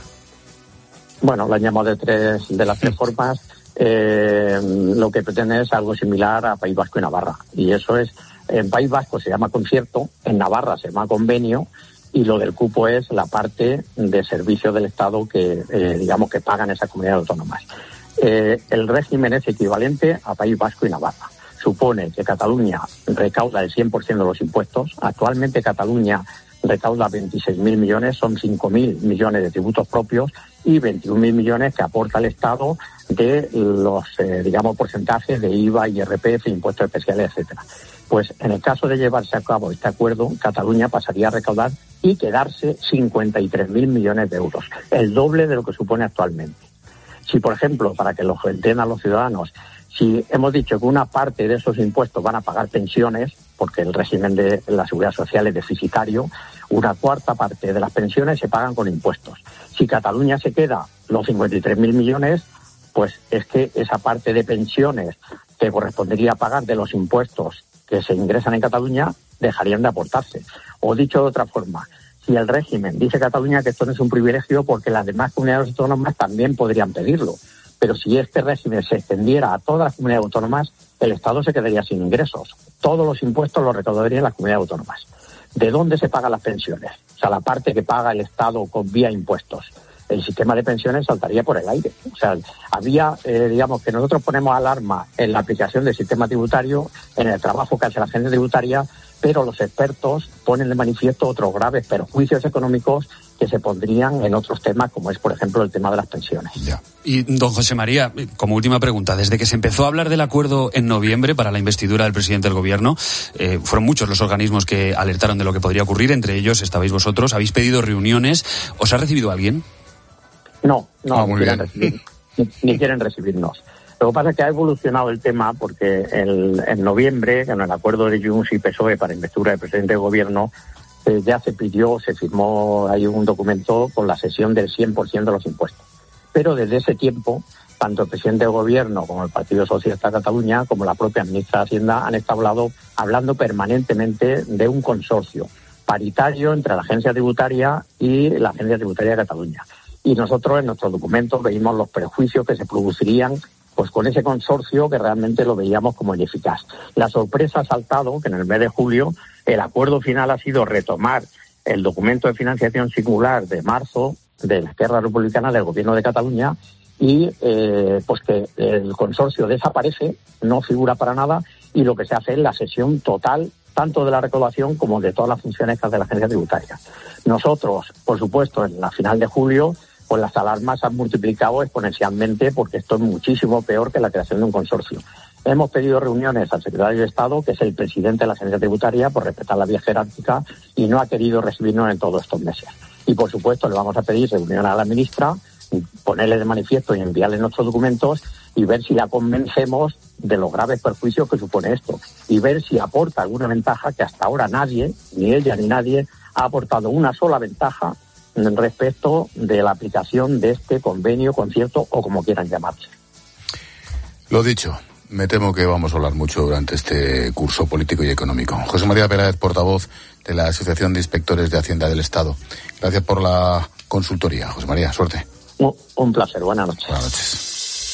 Bueno, lo han llamado de, tres, de las tres formas. Eh, lo que pretende es algo similar a País Vasco y Navarra. Y eso es, en País Vasco se llama concierto, en Navarra se llama convenio, y lo del cupo es la parte de servicio del Estado que, eh, digamos, que pagan esas comunidades autónomas. Eh, el régimen es equivalente a País Vasco y Navarra. Supone que Cataluña recauda el cien por ciento de los impuestos. Actualmente Cataluña recauda veintiséis mil millones, son cinco mil millones de tributos propios y veintiún mil millones que aporta el Estado de los, eh, digamos, porcentajes de I V A, I R P F, impuestos especiales, etcétera. Pues en el caso de llevarse a cabo este acuerdo, Cataluña pasaría a recaudar y quedarse cincuenta y tres mil millones de euros, el doble de lo que supone actualmente. Si, por ejemplo, para que lo entiendan los ciudadanos, si hemos dicho que una parte de esos impuestos van a pagar pensiones, porque el régimen de la seguridad social es deficitario, una cuarta parte de las pensiones se pagan con impuestos. Si Cataluña se queda los cincuenta y tres mil millones, pues es que esa parte de pensiones que correspondería pagar de los impuestos que se ingresan en Cataluña dejarían de aportarse. O dicho de otra forma, si el régimen dice Cataluña que esto no es un privilegio porque las demás comunidades autónomas también podrían pedirlo, pero si este régimen se extendiera a todas las comunidades autónomas, el Estado se quedaría sin ingresos. Todos los impuestos los recaudarían las comunidades autónomas. ¿de dónde se pagan las pensiones? O sea, la parte que paga el Estado con vía impuestos. El sistema de pensiones saltaría por el aire. O sea, había, eh, digamos, que nosotros ponemos alarma en la aplicación del sistema tributario, en el trabajo que hace la agencia tributaria, pero los expertos ponen de manifiesto otros graves perjuicios económicos que se pondrían en otros temas, como es, por ejemplo, el tema de las pensiones. Ya. Y, don José María, como última pregunta, desde que se empezó a hablar del acuerdo en noviembre para la investidura del presidente del Gobierno, eh, fueron muchos los organismos que alertaron de lo que podría ocurrir, entre ellos estabais vosotros, habéis pedido reuniones, ¿os ha recibido alguien? No, no, ah, muy quieren bien. recibir, ni, ni quieren recibirnos. Lo que pasa es que ha evolucionado el tema porque el, en noviembre, en el acuerdo de Junts y P S O E para investidura del presidente del Gobierno, eh, ya se pidió, se firmó, hay un documento con la cesión del cien por ciento de los impuestos. Pero desde ese tiempo, tanto el presidente del Gobierno como el Partido Socialista de Cataluña, como la propia ministra de Hacienda, han estado hablando, hablando permanentemente de un consorcio paritario entre la agencia tributaria y la Agencia Tributaria de Cataluña. Y nosotros en nuestros documentos veíamos los perjuicios que se producirían pues con ese consorcio, que realmente lo veíamos como ineficaz. La sorpresa ha saltado que en el mes de julio el acuerdo final ha sido retomar el documento de financiación singular de marzo de la Esquerra Republicana del Gobierno de Cataluña y eh, pues que el consorcio desaparece, no figura para nada, y lo que se hace es la cesión total tanto de la recaudación como de todas las funciones que hace la agencia tributaria. Nosotros, por supuesto, en la final de julio, pues las alarmas han multiplicado exponencialmente porque esto es muchísimo peor que la creación de un consorcio. Hemos pedido reuniones al secretario de Estado, que es el presidente de la agencia tributaria, por respetar la vía jerárquica, y no ha querido recibirnos en todos estos meses. Y, por supuesto, le vamos a pedir reunión a la ministra, ponerle de manifiesto y enviarle nuestros documentos y ver si la convencemos de los graves perjuicios que supone esto y ver si aporta alguna ventaja que hasta ahora nadie, ni ella ni nadie, ha aportado una sola ventaja respecto de la aplicación de este convenio, concierto o como quieran llamarse. Lo dicho, me temo que vamos a hablar mucho durante este curso político y económico. José María Peláez, portavoz de la Asociación de Inspectores de Hacienda del Estado. Gracias por la consultoría, José María, suerte. Un, un placer, buenas noches. Buenas noches.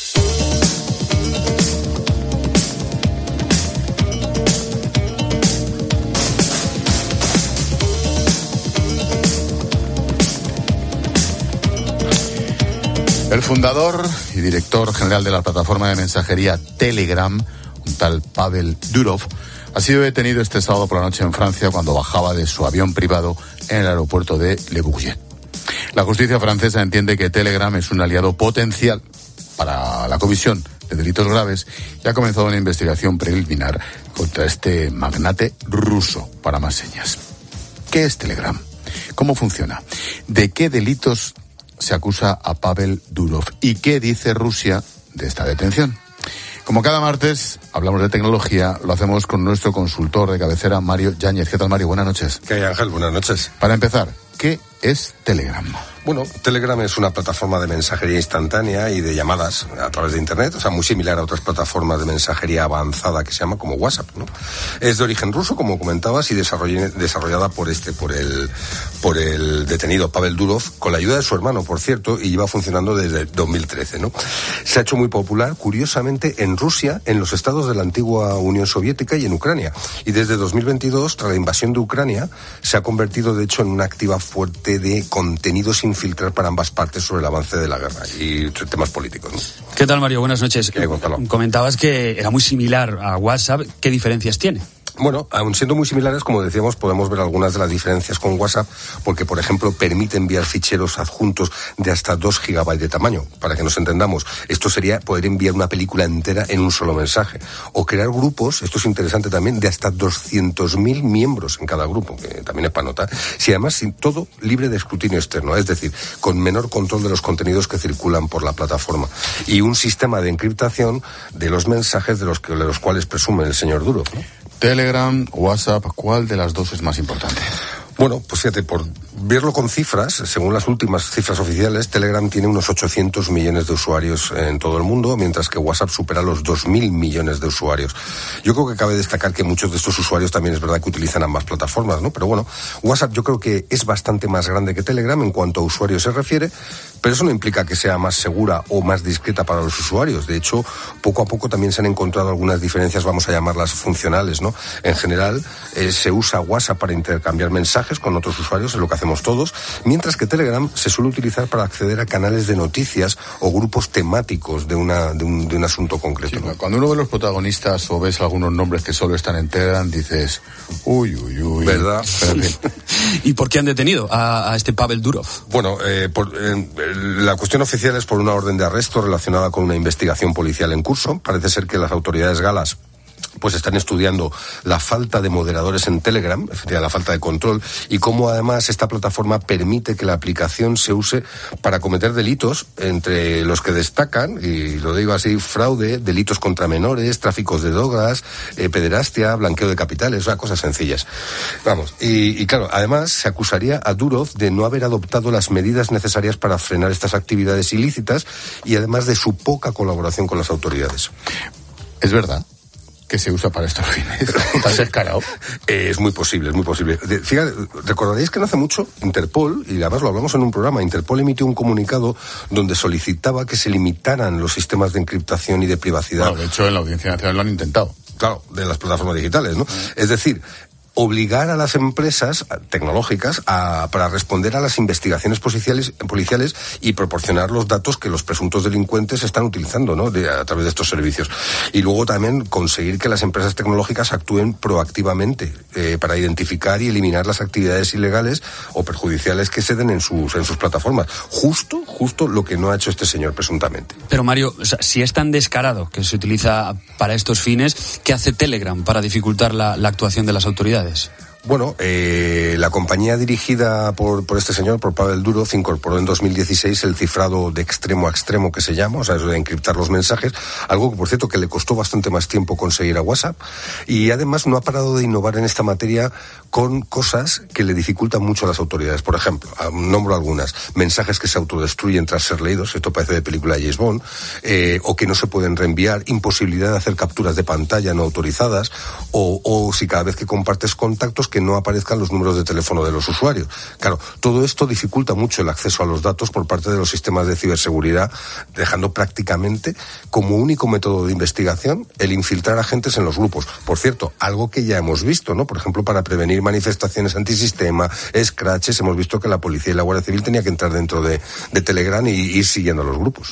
El fundador y director general de la plataforma de mensajería Telegram, un tal Pavel Durov, ha sido detenido este sábado por la noche en Francia cuando bajaba de su avión privado en el aeropuerto de Le Bourget. La justicia francesa entiende que Telegram es un aliado potencial para la comisión de delitos graves y ha comenzado una investigación preliminar contra este magnate ruso. Para más señas. ¿Qué es Telegram? ¿Cómo funciona? ¿De qué delitos se acusa a Pavel Durov? ¿Y qué dice Rusia de esta detención? Como cada martes hablamos de tecnología, lo hacemos con nuestro consultor de cabecera, Mario Yáñez. ¿Qué tal, Mario? Buenas noches. ¿Qué hay, Ángel? Buenas noches. Para empezar, ¿qué es Telegram? Bueno, Telegram es una plataforma de mensajería instantánea y de llamadas a través de Internet, o sea, muy similar a otras plataformas de mensajería avanzada que se llama como WhatsApp, ¿no? Es de origen ruso, como comentabas, y desarrollada por este, por el, por el detenido Pavel Durov, con la ayuda de su hermano, por cierto, y lleva funcionando desde dos mil trece, ¿no? Se ha hecho muy popular, curiosamente, en Rusia, en los estados de la antigua Unión Soviética y en Ucrania. Y desde dos mil veintidós, tras la invasión de Ucrania, se ha convertido, de hecho, en una activa fuerte de contenidos sin filtrar para ambas partes sobre el avance de la guerra y temas políticos, ¿no? ¿Qué tal, Mario? Buenas noches. ¿Qué hay, Gonzalo? Comentabas que era muy similar a WhatsApp. ¿Qué diferencias tiene? Bueno, aun siendo muy similares, como decíamos, podemos ver algunas de las diferencias con WhatsApp, porque, por ejemplo, permite enviar ficheros adjuntos de hasta dos gigabytes de tamaño. Para que nos entendamos, esto sería poder enviar una película entera en un solo mensaje. O crear grupos, esto es interesante también, de hasta doscientos mil miembros en cada grupo, que también es para notar. Si además, sin todo libre de escrutinio externo, es decir, con menor control de los contenidos que circulan por la plataforma. Y un sistema de encriptación de los mensajes de los, que, de los cuales presume el señor Durov, ¿no? Telegram, WhatsApp, ¿cuál de las dos es más importante? Bueno, pues fíjate, por verlo con cifras, según las últimas cifras oficiales, Telegram tiene unos ochocientos millones de usuarios en todo el mundo, mientras que WhatsApp supera los dos mil millones de usuarios. Yo creo que cabe destacar que muchos de estos usuarios también es verdad que utilizan ambas plataformas, ¿no? Pero bueno, WhatsApp yo creo que es bastante más grande que Telegram en cuanto a usuarios se refiere, pero eso no implica que sea más segura o más discreta para los usuarios. De hecho, poco a poco también se han encontrado algunas diferencias, vamos a llamarlas funcionales, ¿no? En general, eh, se usa WhatsApp para intercambiar mensajes con otros usuarios, es lo que hacemos todos, mientras que Telegram se suele utilizar para acceder a canales de noticias o grupos temáticos de, una, de, un, de un asunto concreto, sí, ¿no? Cuando uno ve los protagonistas o ves algunos nombres que solo están en Telegram, dices, uy, uy, uy. ¿Verdad? Pero, en fin. ¿Y por qué han detenido a, a este Pavel Durov? Bueno, eh, por, eh, la cuestión oficial es por una orden de arresto relacionada con una investigación policial en curso. Parece ser que las autoridades galas pues están estudiando la falta de moderadores en Telegram, efectivamente la falta de control, y cómo además esta plataforma permite que la aplicación se use para cometer delitos, entre los que destacan, y lo digo así, fraude, delitos contra menores, tráficos de drogas, eh, pederastia, blanqueo de capitales, o sea, cosas sencillas. Vamos, y, y claro, además se acusaría a Durov de no haber adoptado las medidas necesarias para frenar estas actividades ilícitas y además de su poca colaboración con las autoridades. Es verdad que se usa para estos fines. ¿Estás descarado? Eh, es muy posible, es muy posible. De, fíjate, recordaréis que no hace mucho Interpol, y además lo hablamos en un programa, Interpol emitió un comunicado donde solicitaba que se limitaran los sistemas de encriptación y de privacidad. Bueno, de hecho, en la Audiencia Nacional lo han intentado. Claro, de las plataformas digitales, ¿no? Mm. Es decir, obligar a las empresas tecnológicas a, para responder a las investigaciones policiales, policiales y proporcionar los datos que los presuntos delincuentes están utilizando, ¿no? De, a través de estos servicios. Y luego también conseguir que las empresas tecnológicas actúen proactivamente eh, para identificar y eliminar las actividades ilegales o perjudiciales que se den en sus, en sus plataformas. Justo, justo lo que no ha hecho este señor presuntamente. Pero Mario, o sea, si es tan descarado que se utiliza para estos fines, ¿qué hace Telegram para dificultar la, la actuación de las autoridades? Bueno, eh, la compañía dirigida por, por este señor, por Pavel Durov, incorporó en dos mil dieciséis el cifrado de extremo a extremo que se llama, o sea, eso de encriptar los mensajes, algo que, por cierto, que le costó bastante más tiempo conseguir a WhatsApp, y además no ha parado de innovar en esta materia con cosas que le dificultan mucho a las autoridades. Por ejemplo, nombro algunas, mensajes que se autodestruyen tras ser leídos, esto parece de película de James Bond, eh, o que no se pueden reenviar, imposibilidad de hacer capturas de pantalla no autorizadas, o, o si cada vez que compartes contactos que no aparezcan los números de teléfono de los usuarios. Claro, todo esto dificulta mucho el acceso a los datos por parte de los sistemas de ciberseguridad, dejando prácticamente como único método de investigación el infiltrar agentes en los grupos. Por cierto, algo que ya hemos visto, ¿no? Por ejemplo, para prevenir manifestaciones antisistema, scratches, hemos visto que la policía y la Guardia Civil tenía que entrar dentro de, de Telegram y ir siguiendo a los grupos.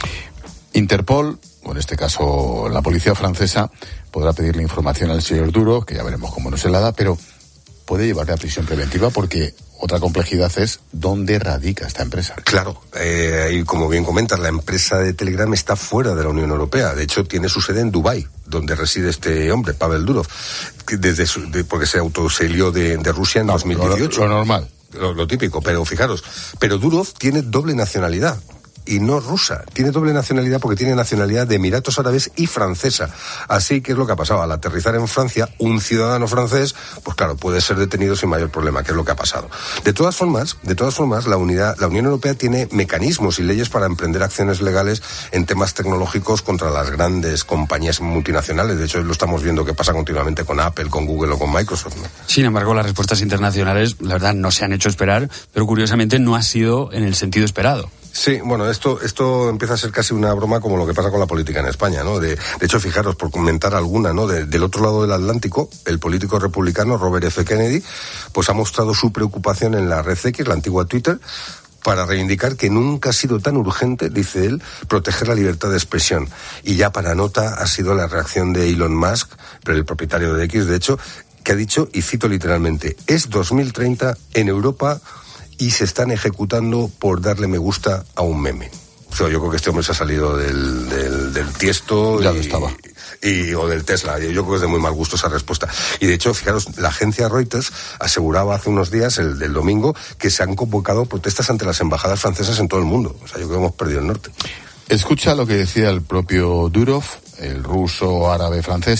Interpol, o en este caso la policía francesa, podrá pedirle información al señor Durov, que ya veremos cómo no se la da, pero puede llevarle a prisión preventiva porque otra complejidad es dónde radica esta empresa. Claro, eh, y como bien comentas, la empresa de Telegram está fuera de la Unión Europea. De hecho, tiene su sede en Dubái, donde reside este hombre, Pavel Durov, que desde su, de, porque se autoselió de, de Rusia en no, dos mil dieciocho. Lo, lo normal. Lo, lo típico, pero fijaros, pero Durov tiene doble nacionalidad. Y no rusa, tiene doble nacionalidad porque tiene nacionalidad de Emiratos Árabes y francesa. Así que es lo que ha pasado, al aterrizar en Francia, un ciudadano francés, pues claro, puede ser detenido sin mayor problema, que es lo que ha pasado. De todas formas, de todas formas, la unidad, la Unión Europea tiene mecanismos y leyes para emprender acciones legales en temas tecnológicos contra las grandes compañías multinacionales. De hecho, lo estamos viendo que pasa continuamente con Apple, con Google o con Microsoft, ¿no? Sin embargo, las respuestas internacionales, la verdad, no se han hecho esperar, pero curiosamente no ha sido en el sentido esperado. Sí, bueno, esto esto empieza a ser casi una broma como lo que pasa con la política en España, ¿no? De, de hecho, fijaros, por comentar alguna, ¿no? De, del otro lado del Atlántico, el político republicano Robert F. Kennedy, pues ha mostrado su preocupación en la red X, la antigua Twitter, para reivindicar que nunca ha sido tan urgente, dice él, proteger la libertad de expresión. Y ya para nota ha sido la reacción de Elon Musk, pero el propietario de X, de hecho, que ha dicho, y cito literalmente, es dos mil treinta en Europa y se están ejecutando por darle me gusta a un meme. O sea, yo creo que este hombre se ha salido del, del, del Tiesto ya y, lo estaba. Y, o del Tesla. Yo creo que es de muy mal gusto esa respuesta. Y de hecho, fijaros, la agencia Reuters aseguraba hace unos días, el del domingo, que se han convocado protestas ante las embajadas francesas en todo el mundo. O sea, yo creo que hemos perdido el norte. Escucha lo que decía el propio Durov, el ruso, árabe, francés,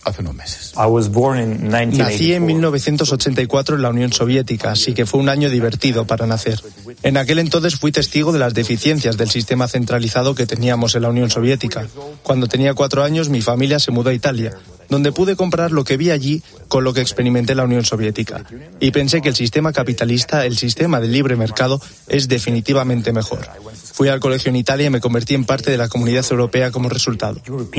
hace unos meses. Nací en mil novecientos ochenta y cuatro en la Unión Soviética, así que fue un año divertido para nacer. En aquel entonces fui testigo de las deficiencias del sistema centralizado que teníamos en la Unión Soviética. Cuando tenía cuatro años, mi familia se mudó a Italia, donde pude comparar lo que vi allí con lo que experimenté en la Unión Soviética. Y pensé que el sistema capitalista, el sistema del libre mercado, es definitivamente mejor. Fui al colegio en Italia y me convertí en parte de la Comunidad Europea como resultado.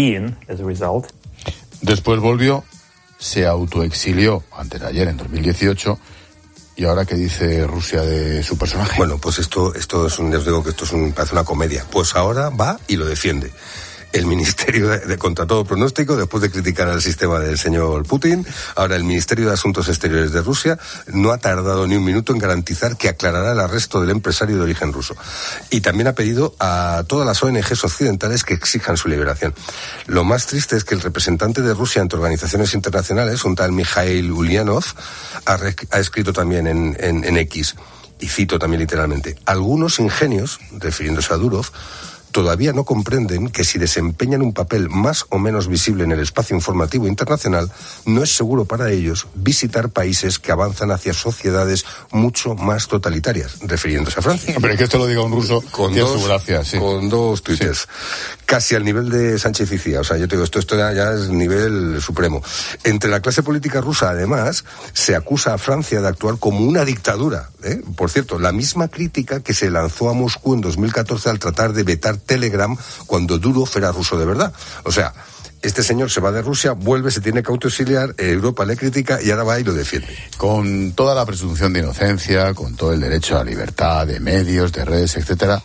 Después volvió, se autoexilió antes de ayer, en dos mil dieciocho, y ahora ¿qué dice Rusia de su personaje? Bueno, pues esto, esto es un, les digo que esto es un, parece una comedia. Pues ahora va y lo defiende. El Ministerio de, de contra todo pronóstico, después de criticar al sistema del señor Putin, ahora el Ministerio de Asuntos Exteriores de Rusia no ha tardado ni un minuto en garantizar que aclarará el arresto del empresario de origen ruso. Y también ha pedido a todas las O N Ges occidentales que exijan su liberación. Lo más triste es que el representante de Rusia ante organizaciones internacionales, un tal Mikhail Ulyanov, ha, re, ha escrito también en, en, en X, y cito también literalmente: algunos ingenios, refiriéndose a Durov, todavía no comprenden que si desempeñan un papel más o menos visible en el espacio informativo internacional, no es seguro para ellos visitar países que avanzan hacia sociedades mucho más totalitarias, refiriéndose a Francia. Hombre, que esto lo diga un ruso con tiene dos, su gracia, sí. Con dos tuites. Sí. Casi al nivel de Sánchez y Cía. O sea, yo te digo, esto, esto ya, ya es nivel supremo. Entre la clase política rusa, además, se acusa a Francia de actuar como una dictadura, ¿eh? Por cierto, la misma crítica que se lanzó a Moscú en dos mil catorce al tratar de vetar Telegram cuando Durov era ruso de verdad. O sea, este señor se va de Rusia, vuelve, se tiene que autoexiliar, Europa le critica y ahora va y lo defiende. Con toda la presunción de inocencia, con todo el derecho a la libertad de medios, de redes, etcétera,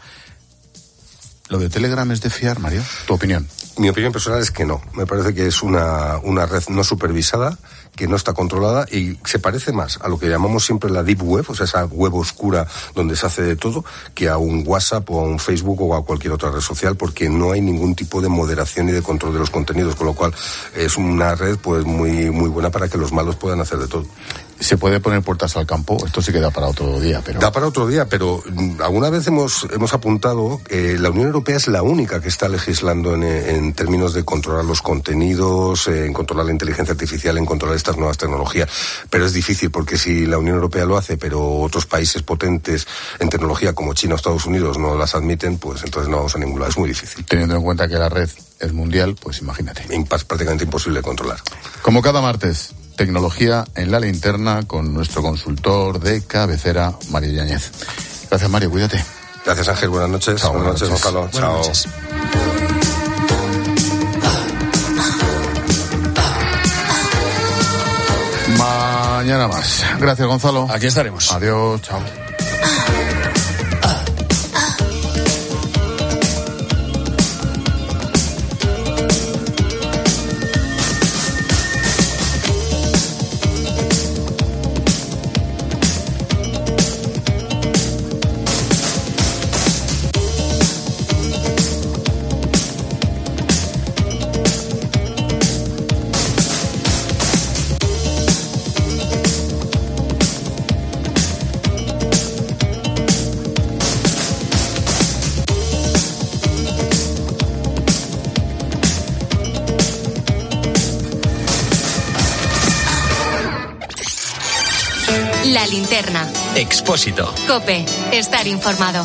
¿lo de Telegram es de fiar, Mario? ¿Tu opinión? Mi opinión personal es que no. Me parece que es una, una red no supervisada, que no está controlada y se parece más a lo que llamamos siempre la deep web, o sea, esa web oscura donde se hace de todo, que a un WhatsApp o a un Facebook o a cualquier otra red social, porque no hay ningún tipo de moderación ni de control de los contenidos, con lo cual es una red pues muy muy buena para que los malos puedan hacer de todo. ¿Se puede poner puertas al campo? Esto sí que da para otro día, pero... Da para otro día, pero alguna vez hemos hemos apuntado que la Unión Europea es la única que está legislando en, en términos de controlar los contenidos, en controlar la inteligencia artificial, en controlar estas nuevas tecnologías. Pero es difícil, porque si la Unión Europea lo hace, pero otros países potentes en tecnología como China o Estados Unidos no las admiten, pues entonces no vamos a ningún lado. Es muy difícil. Teniendo en cuenta que la red es mundial, pues imagínate. Es prácticamente imposible de controlar. Como cada martes, tecnología en la linterna con nuestro consultor de cabecera, Mario Yáñez. Gracias, Mario, cuídate. Gracias, Ángel, buenas noches. Chao, buenas, buenas noches, Gonzalo. Chao. Noches. Mañana más. Gracias, Gonzalo. Aquí estaremos. Adiós, chao. La linterna. Expósito. COPE. Estar informado.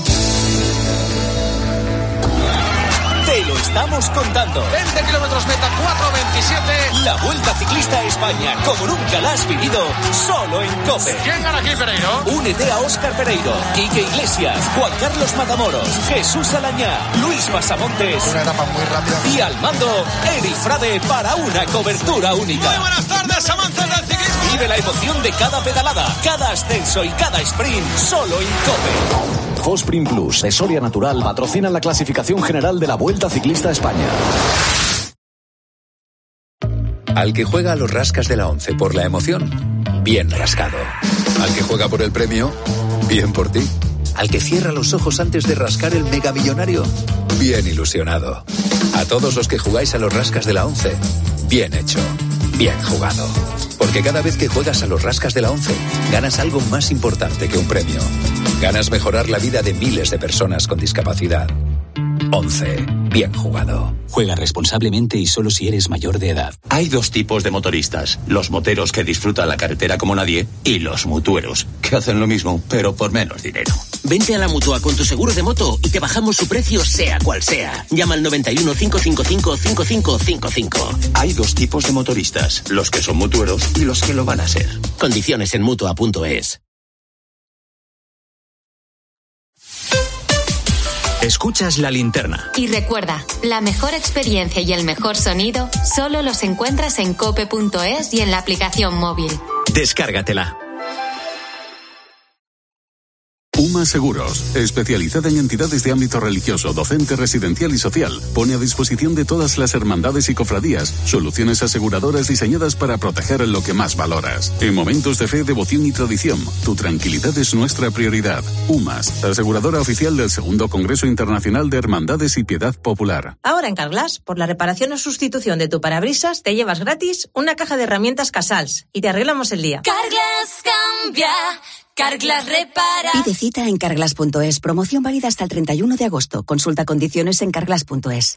Te lo estamos contando. veinte kilómetros meta, cuatro veintisiete. La Vuelta Ciclista a España, como nunca la has vivido, solo en COPE. ¿Quién gana aquí, Pereiro? Únete a Óscar Pereiro, Quique Iglesias, Juan Carlos Matamoros, Jesús Alañá, Luis Basamontes. Una etapa muy rápida. Y al mando, Eri Frade para una cobertura única. Muy buenas tardes, amantes del ciclismo. Vive la emoción de cada pedalada, cada ascenso y cada sprint, solo en COPE. Fosprin Plus de Soria Natural patrocina la clasificación general de la Vuelta Ciclista a España. Al que juega a los rascas de la once por la emoción, bien rascado. Al que juega por el premio, bien por ti. Al que cierra los ojos antes de rascar el megamillonario, bien ilusionado. A todos los que jugáis a los rascas de la once, bien hecho, bien jugado. Porque cada vez que juegas a los rascas de la once, ganas algo más importante que un premio. Ganas mejorar la vida de miles de personas con discapacidad. once. Bien jugado. Juega responsablemente y solo si eres mayor de edad. Hay dos tipos de motoristas. Los moteros que disfrutan la carretera como nadie y los mutueros, que hacen lo mismo, pero por menos dinero. Vente a la Mutua con tu seguro de moto y te bajamos su precio sea cual sea. Llama al noventa y uno, cinco cinco cinco, cinco cinco cinco cinco. Hay dos tipos de motoristas, los que son mutueros y los que lo van a ser. Condiciones en Mutua punto es. Escuchas La Linterna. Y recuerda, la mejor experiencia y el mejor sonido solo los encuentras en cope punto es y en la aplicación móvil. Descárgatela. UMA Seguros, especializada en entidades de ámbito religioso, docente, residencial y social, pone a disposición de todas las hermandades y cofradías soluciones aseguradoras diseñadas para proteger lo que más valoras. En momentos de fe, devoción y tradición, tu tranquilidad es nuestra prioridad. UMAS, aseguradora oficial del segundo Congreso Internacional de Hermandades y Piedad Popular. Ahora en Carglass, por la reparación o sustitución de tu parabrisas, te llevas gratis una caja de herramientas Casals y te arreglamos el día. Carglass cambia. Carglass repara. Pide cita en carglass punto es. Promoción válida hasta el treinta y uno de agosto. Consulta condiciones en carglass punto es.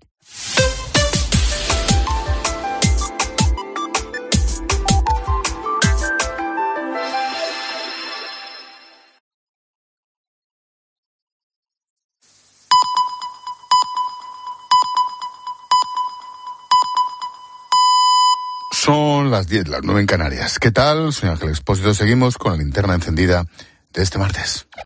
Son las diez, las nueve en Canarias. ¿Qué tal? Soy Ángel Expósito. Seguimos con la linterna encendida de este martes.